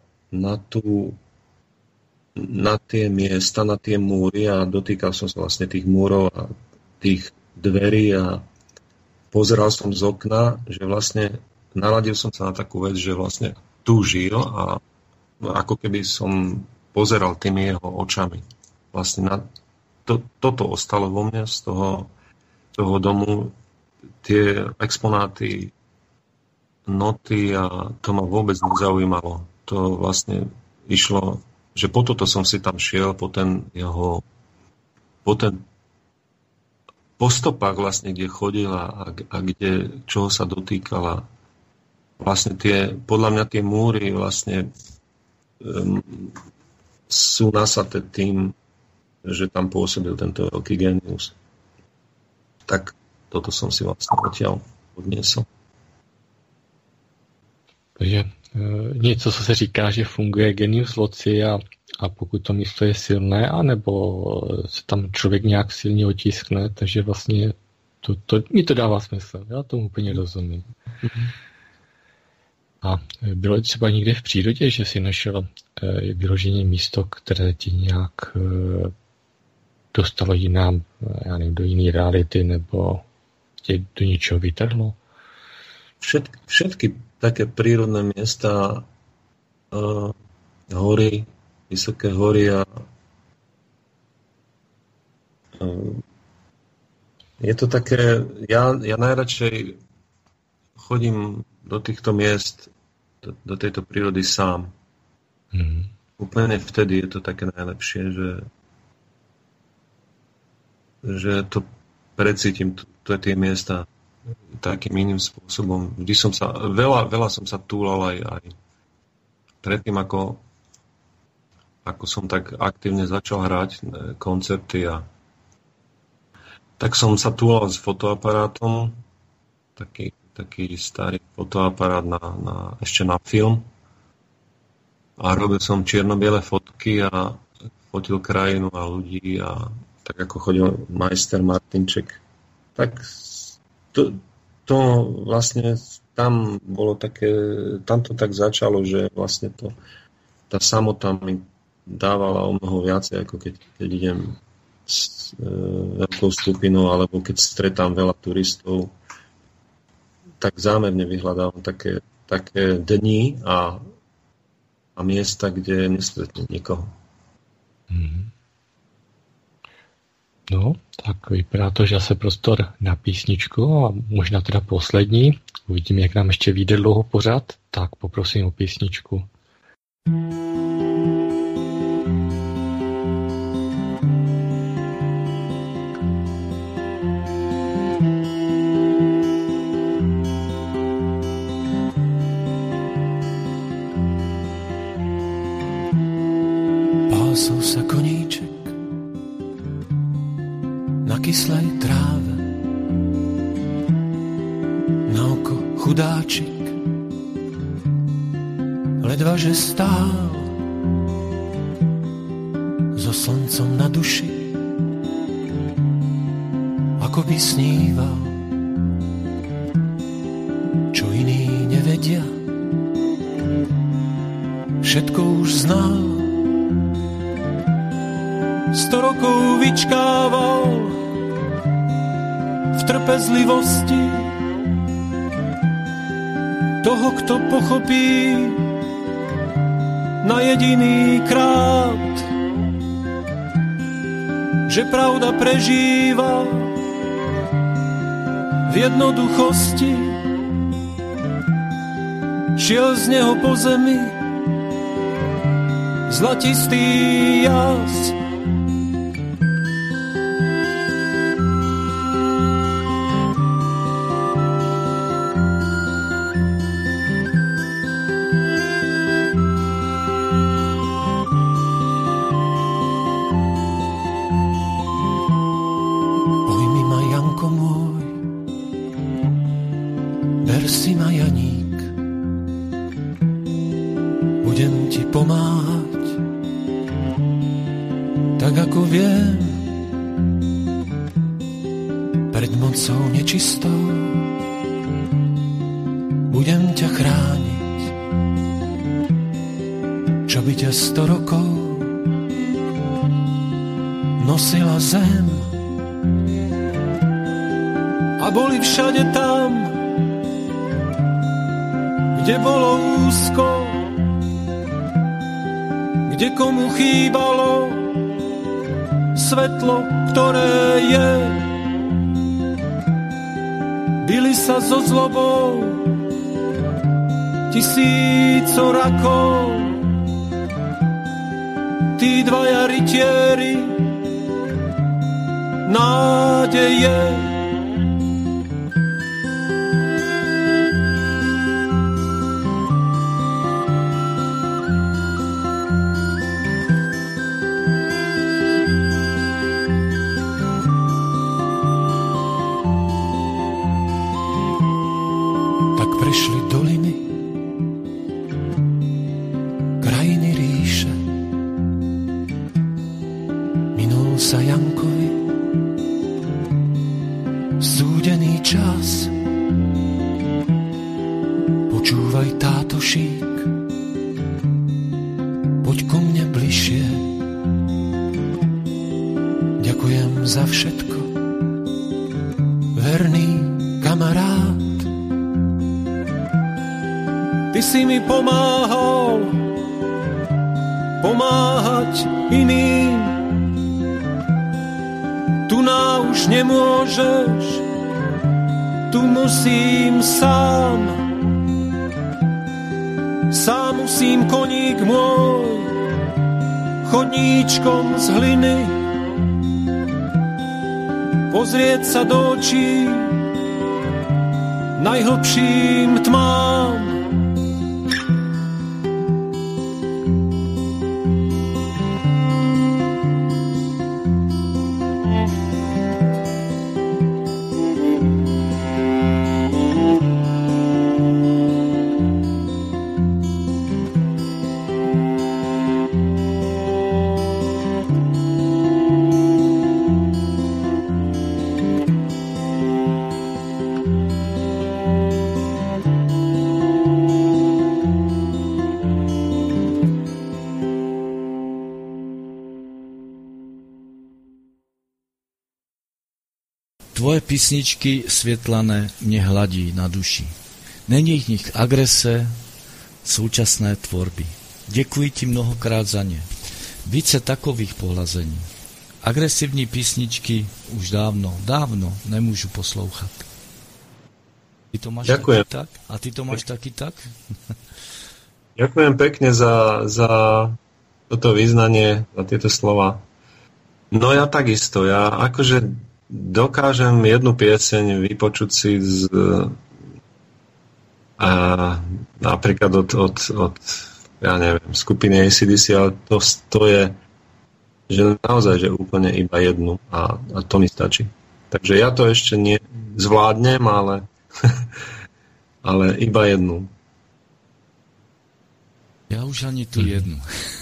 tie miesta, na tie múry a dotýkal som sa vlastne tých múrov a tých dverí a pozeral som z okna, že vlastne naladil som sa na takú vec, že vlastne tu žil a ako keby som pozeral tými jeho očami. Vlastne toto ostalo vo mne z toho domu, tie exponáty, noty a to ma vôbec nezaujímalo. To vlastne išlo, že po toto som si tam šiel, po stopách vlastne, kde chodil a kde, čoho sa dotýkala. Vlastne podľa mňa tie múry vlastne sú nasaté tým, že tam pôsobil tento veľký génius. Tak toto som si vlastne odtiaľ odniesol. Takže něco, co se říká, že funguje genius loci a pokud to místo je silné, anebo se tam člověk nějak silně otiskne, takže vlastně mi to dává smysl. Já tomu úplně rozumím. A bylo třeba někde v přírodě, že si našel vyloženě místo, které ti nějak dostalo jinam, já nevím, do jiné reality, nebo tě do něčeho vytrhlo? Všetky také prírodné miesta, hory, vysoké hory a je to také, ja najradšej chodím do týchto miest, do tejto prírody sám. Úplne vtedy je to také najlepšie, že to precítim, tie miesta takým iným spôsobom. Vždy som sa, veľa som sa túlal aj predtým, ako som tak aktívne začal hrať koncerty tak som sa túlal s fotoaparátom, taký starý fotoaparát ešte na film a robil som čierno-biele fotky a fotil krajinu a ľudí a tak ako chodil majster Martinček. Tak to vlastne tam bolo také, tam to tak začalo, že vlastne tá samota mi dávala o mnoho viacej, ako keď idem s veľkou skupinou, alebo keď stretám veľa turistov, tak zámerne vyhľadávam také dni a miesta, kde nestretnem nikoho. No, tak vypadá to, že asi prostor na písničku a možná teda poslední. Uvidíme, jak nám ještě vyjde dlouho pořad, tak poprosím o písničku. Pásol sa koníček na kyslej tráve, na oko chudáčik, ledva že stál so slncom na duši, ako by sníval, čo iní nevedia, všetko už znal. 100 rokov vyčkával v trpezlivosti, toho, kto pochopí na jediný krát, že pravda prežíva v jednoduchosti. Šiel z neho po zemi zlatistý jas. Pojmi ma, Janko môj, ber si ma, Janík, budem ti pomáhať, tak ako viem, pred mocou nečistou budem ťa chrániť, čo by ťa 100 rokov nosila zem. A boli všade tam, kde bolo úzko, kde komu chýbalo svetlo, ktoré je. Bili sa so zlobou tisícorakov, tí dvaja rytieri nádeje. Tak prešli doliny, krajiny ríše. Minul sa Jankovi súdený čas. Počúvaj, táto šík, poď ku mne bližšie. Ďakujem za všetko, verný kamarát. Ty si mi pomáhal pomáhať iným. Tu už nemôžeš, tu musím sám. Sám musím, koník môj, chodníčkom z hliny pozrieť sa do očí najhlbším tmám. Tvoje písničky světlané mě hladí na duši. Není v nich agrese současné tvorby. Děkuji ti mnohokrát za ně. Více takových pohlazení. Agresivní písničky už dávno nemůžu poslouchat. Ty to máš taky tak? A ty to máš taky tak? Ďakujem pekne za toto vyznanie, za tieto slova. No ja takisto. Ja akože dokážem jednu pieseň vypočuť si napríklad od ja neviem, skupiny AC/DC, ale to je že naozaj, že úplne iba jednu a to mi stačí. Takže ja to ešte zvládnem, ale iba jednu. Ja už ani tu jednu.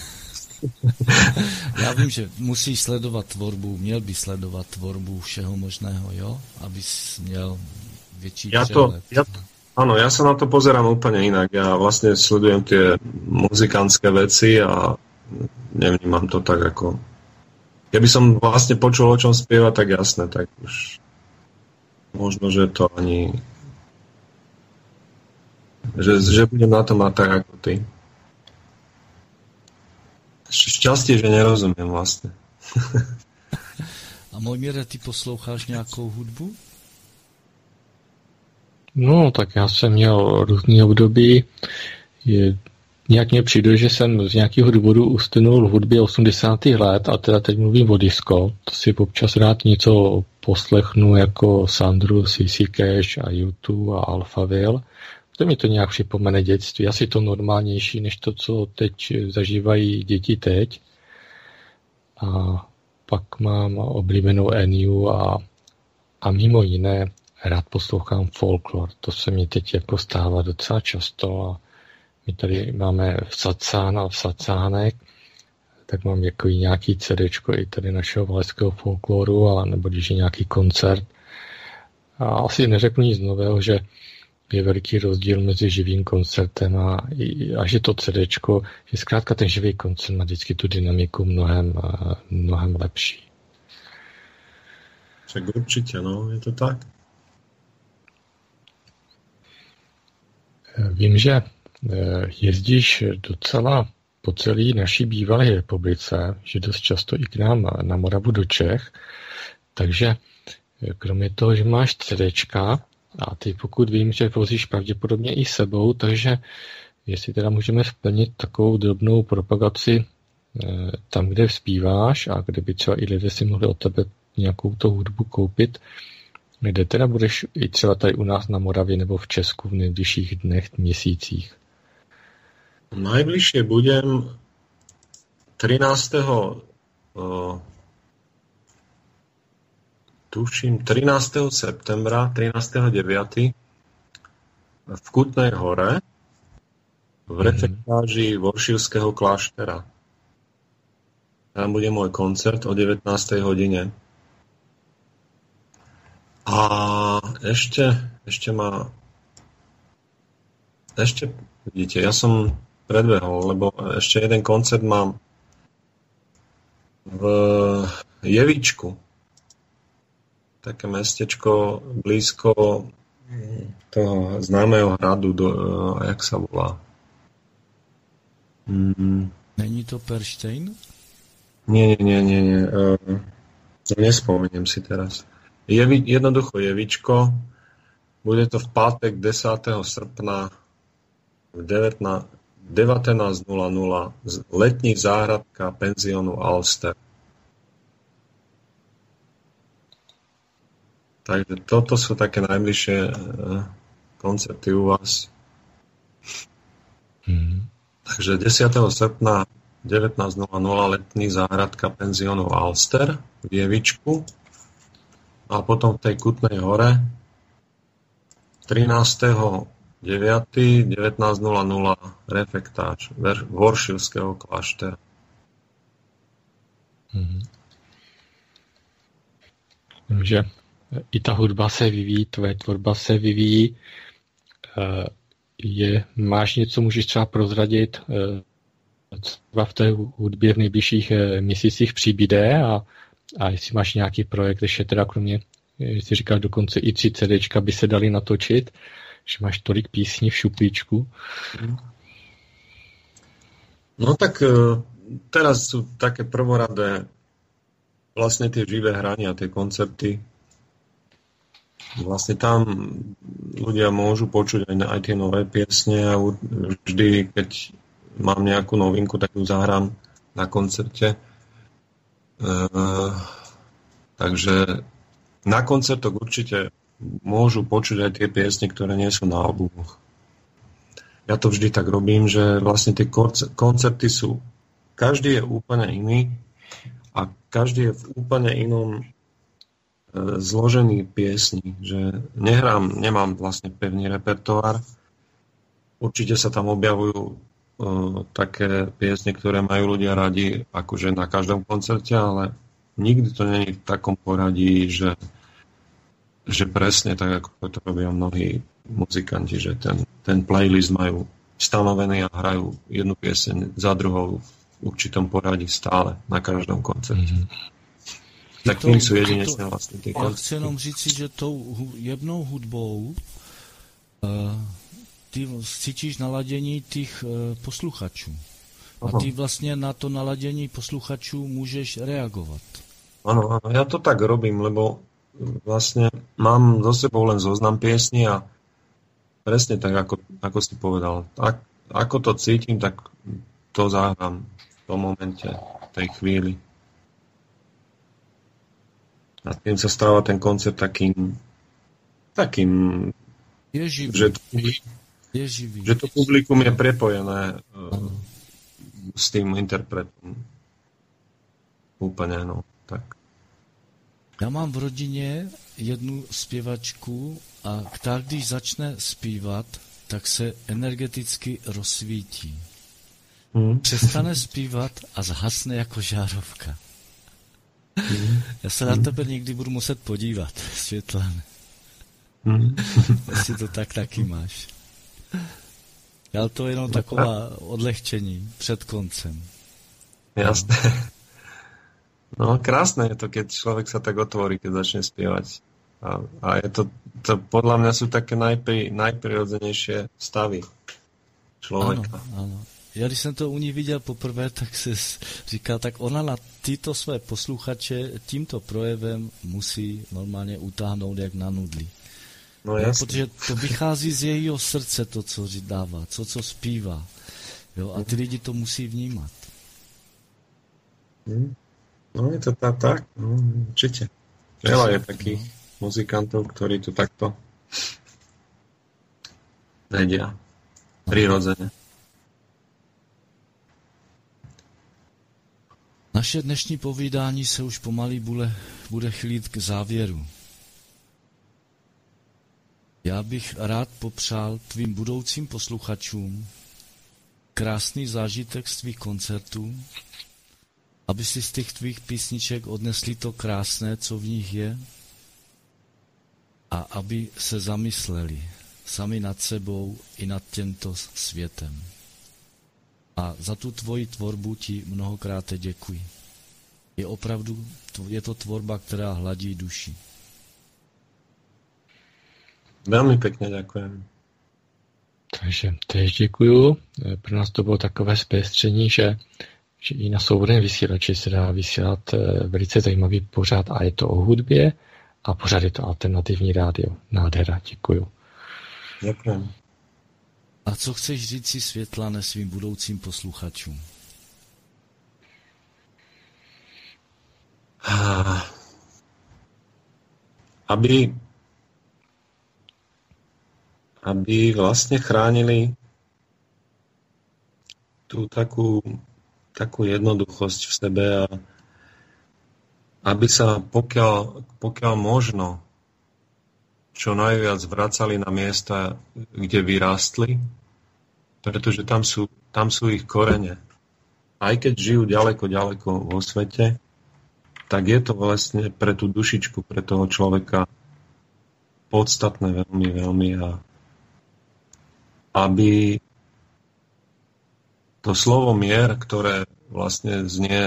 Já vím, že musíš sledovat tvorbu, měl by sledovat tvorbu všeho možného, jo? Abys měl větší přehled. Áno, ja sa na to pozerám úplne inak. Ja vlastne sledujem tie muzikantské veci a nevnímam to tak ako... Keby som vlastne počul, o čom spieva, tak jasné, tak už možno, že to ani že budem na tom mať tak ako ty. Šťastie, že nerozumiem vlastne. A Mojmíre, ty posloucháš nějakou hudbu? No, tak já jsem měl různý období. Nějak mě přijde, že jsem z nějakého důvodu ustnul v hudbě 80. let, a teda teď mluvím o disco. To si občas rád něco poslechnu, jako Sandru, CC Cash a U2 a Alphaville. To mi to nějak připomene dětství. Asi to normálnější, než to, co teď zažívají děti teď. A pak mám oblíbenou Eniu a mimo jiné rád poslouchám folklor. To se mi teď jako stává docela často a my tady máme v Sacánek, tak mám jako i nějaký CDčko i tady našeho valeského folkloru, a nebo když je nějaký koncert. A asi neřeknu nic nového, že je veliký rozdíl mezi živým koncertem a že to CDčko, že zkrátka ten živý koncert má vždycky tu dynamiku mnohem lepší. Však určitě, no, je to tak. Vím, že jezdíš docela po celé naší bývalé republice, že dost často i k nám na Moravu do Čech, takže kromě toho, že máš CDčka, a ty pokud vím, že vozíš pravděpodobně i sebou, takže jestli teda můžeme splnit takovou drobnou propagaci tam, kde zpíváš a kde by třeba i lidé si mohli od tebe nějakou tu hudbu koupit, kde teda budeš i třeba tady u nás na Moravě nebo v Česku v nejbližších dnech, měsících? Najbližšie budem 13. septembra, 13.9. v Kutnej Hore v refektáži Voršivského kláštera. Tam bude môj koncert o 19. hodine. A ešte vidíte, ja som predbehol, lebo ešte jeden koncert mám v Jevičku. Také mestečko blízko toho známeho hradu, jak sa volá? Není to Perštejn? Nie. Nespomeniem si teraz. Jednoducho Jevičko. Bude to v pátek 10. srpna v 19.00 letní záhradka penziónu Alster. Takže toto sú také najbližšie koncerty u vás. Takže 10. srpna 19.00 letní záhradka penziónu Alster v Jevičku a potom v tej Kutnej Hore 13.9. 19.00 refektáž Voršivského kláštera. Takže i ta hudba se vyvíjí, tvoje tvorba se vyvíjí. Máš něco, můžeš třeba prozradit, třeba v té hudbě v nejbližších měsících přibude a jestli máš nějaký projekt, ještě teda kromě, jestli říkáš dokonce i 3 CDčka by se dali natočit, že máš tolik písní v šuplíčku. No tak teraz sú také prvoradé vlastne tie živé hrania, tie koncerty. Vlastne tam ľudia môžu počuť aj tie nové piesne a vždy, keď mám nejakú novinku, tak ju zahrám na koncerte. Takže na koncertoch určite môžu počuť aj tie piesne, ktoré nie sú na albumoch. Ja to vždy tak robím, že vlastne tie koncerty sú, každý je úplne iný a každý je v úplne inom zložený piesni, že nemám vlastne pevný repertoár. Určite sa tam objavujú také piesne, ktoré majú ľudia radi akože na každom koncerte, ale nikdy to nie je v takom poradí, že presne tak, ako to robia mnohí muzikanti, že ten playlist majú stanovený a hrajú jednu pieseň za druhou v určitom poradí stále na každom koncerte. Tak tým sú jedinečné vlastne tie koncerty. Já chci jenom říci, že tou jednou hudbou ty cítíš naladění těch posluchačů. A ty vlastně na to naladění posluchačů můžeš reagovat. Áno, ja to tak robím, lebo vlastne mám so sebou len zoznam piesní a presne tak, ako si povedal. Ako to cítim, tak to zahrám v tom momente, v tej chvíli. A tým sa stáva ten koncert takým je živý. Že to publikum je prepojené s tým interpretom. Úplne, no. Tak. Já mám v rodině jednu zpěvačku a ta, když začne zpívat, tak se energeticky rozsvítí. Přestane zpívat a zhasne jako žárovka. Já se na tebe někdy budu muset podívat, Světlane. Jestli to tak taky máš. Ale to je jenom taková odlehčení před koncem. Jasné. No, krásne je to, keď človek sa tak otvorí, keď začne spievať. A je to podľa mňa sú také najprirodzenejšie stavy človeka. Ano. Já když jsem to u ní viděl poprvé, tak si říkal, tak ona na tyto své posluchače tímto projevem musí normálně utáhnout jak na nudlí. No, protože to vychází z jejího srdce, to, co dává, co zpívá. Jo? A ty lidi to musí vnímat. No je to tak, no, určite. Veľa je takých muzikantov, ktorí to takto vedia prirodzene. Naše dnešní povídání se už pomalý bude chýlit k závěru. Já bych rád popřál tvým budoucím posluchačům krásný zážitek z tvých koncertů, aby si z těch tvých písniček odnesli to krásné, co v nich je, a aby se zamysleli sami nad sebou i nad tímto světem. A za tu tvoji tvorbu ti mnohokrát děkuji. Je to tvorba, která hladí duši. Veľmi pekne ďakujem. Takže tež děkuju. Pro nás to bylo takové zpestření, že i na svobodném vysílači se dá vysílat velice zajímavý pořad a je to o hudbě a pořád je to alternativní rádio. Nádhera, děkuju. Děkujem. A co chceš říct si, Světlane, svým budoucím posluchačům? Aby vlastne chránili tú takú jednoduchosť v sebe a aby sa pokiaľ možno čo najviac vracali na miesta, kde vyrástli, pretože tam sú ich korene. Aj keď žijú ďaleko vo svete, tak je to vlastne pre tú dušičku, pre toho človeka podstatné veľmi a aby to slovo mier, ktoré vlastne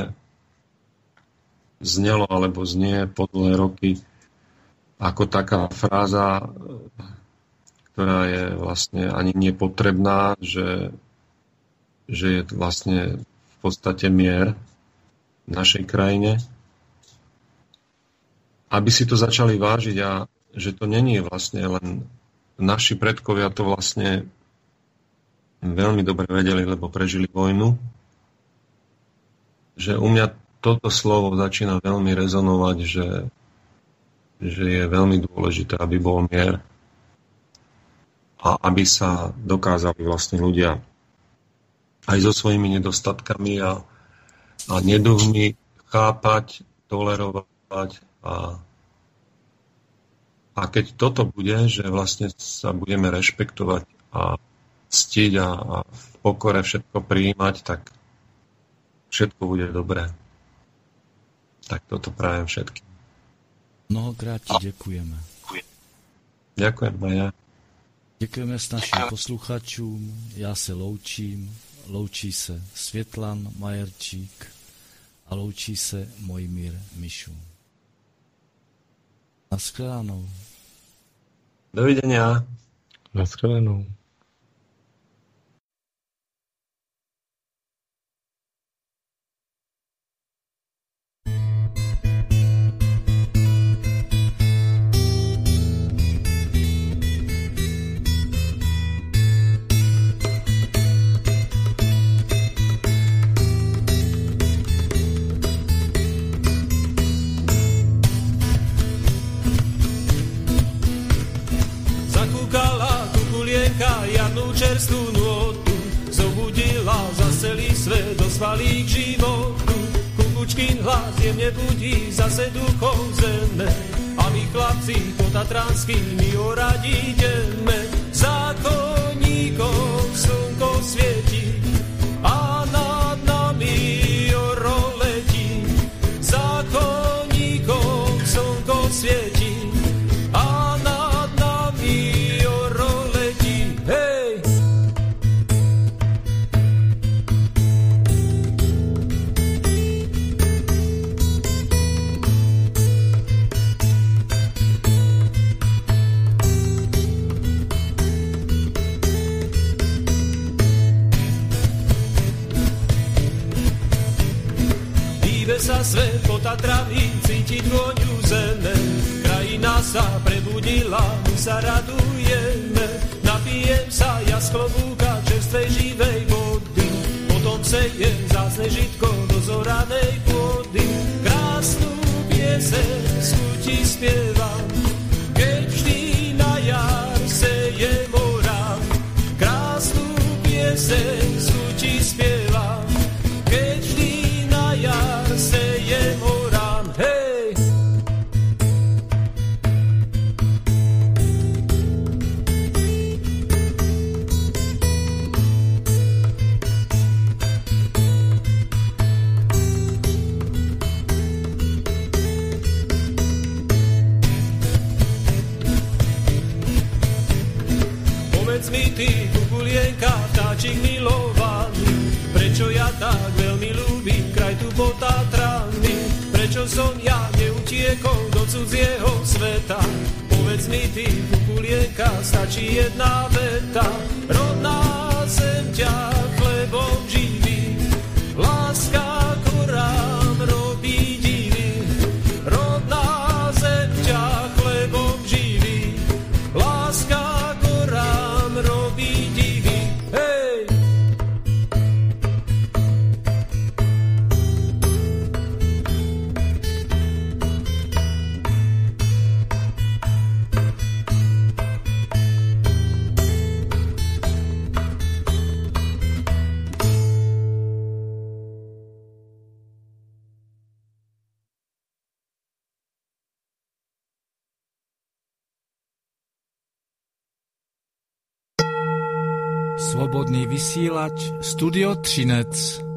znelo alebo znie po dlhé roky ako taká fráza, ktorá je vlastne ani nepotrebná, že je vlastne v podstate mier v našej krajine. Aby si to začali vážiť a že to není vlastne len naši predkovia to vlastne veľmi dobre vedeli, lebo prežili vojnu, že u mňa toto slovo začína veľmi rezonovať, že je veľmi dôležité, aby bol mier a aby sa dokázali vlastne ľudia aj so svojimi nedostatkami a neduhmi chápať, tolerovať a keď toto bude, že vlastne sa budeme rešpektovať a ctiť a v pokore všetko prijímať, tak všetko bude dobré. Tak toto prajem všetkým. Mnohokrát ti děkujeme. Ďakujem aj ja. Děkujeme s našim posluchačům, já se loučím, loučí se Světlan Majerčík a loučí se Mojmír Mišu. Naschledanou. Dovidenia. Naschledanou. žiadnu čerstvú nôtu, zobudila za celý svet, dospalý k životu. Kukučkin hlas jemne budí zase duchov zeme, a my chlapci potatranskými orať ideme. Zákonníkov slnko svieti a nad nami oro letí. Zákonníkov slnko svieti a nad nami oro letí. Hej! Sa svet po Tatrami, cítiť vôňu zeme. Krajina sa prebudila, my sa radujeme. Napijem sa ja z klobúka čerstvej živej vody, potom sejem vzácne žitko do zoranej pôdy. Krásnu pieseň z chuti spievam, keď vždy na jar sejem orám. Krásnu pieseň z chuti spievam, keď vždy na jar sejem orám. Hej! Povedz mi ty, kukulienka, vtáčik milovaný, prečo ja tak veľmi ľúbim kraj tu pod Tatrami? Prečo som ja neutiekol do cudzieho sveta? Povedz mi ty, kukulienka, stačí jedna veta. Rodná zem ťa chlebom živí, láska k horám robí divy. Rodná zem ťa chlebom živí, láska k horám robí divy. Hej! Slobodný vysielač, Studio Třinec.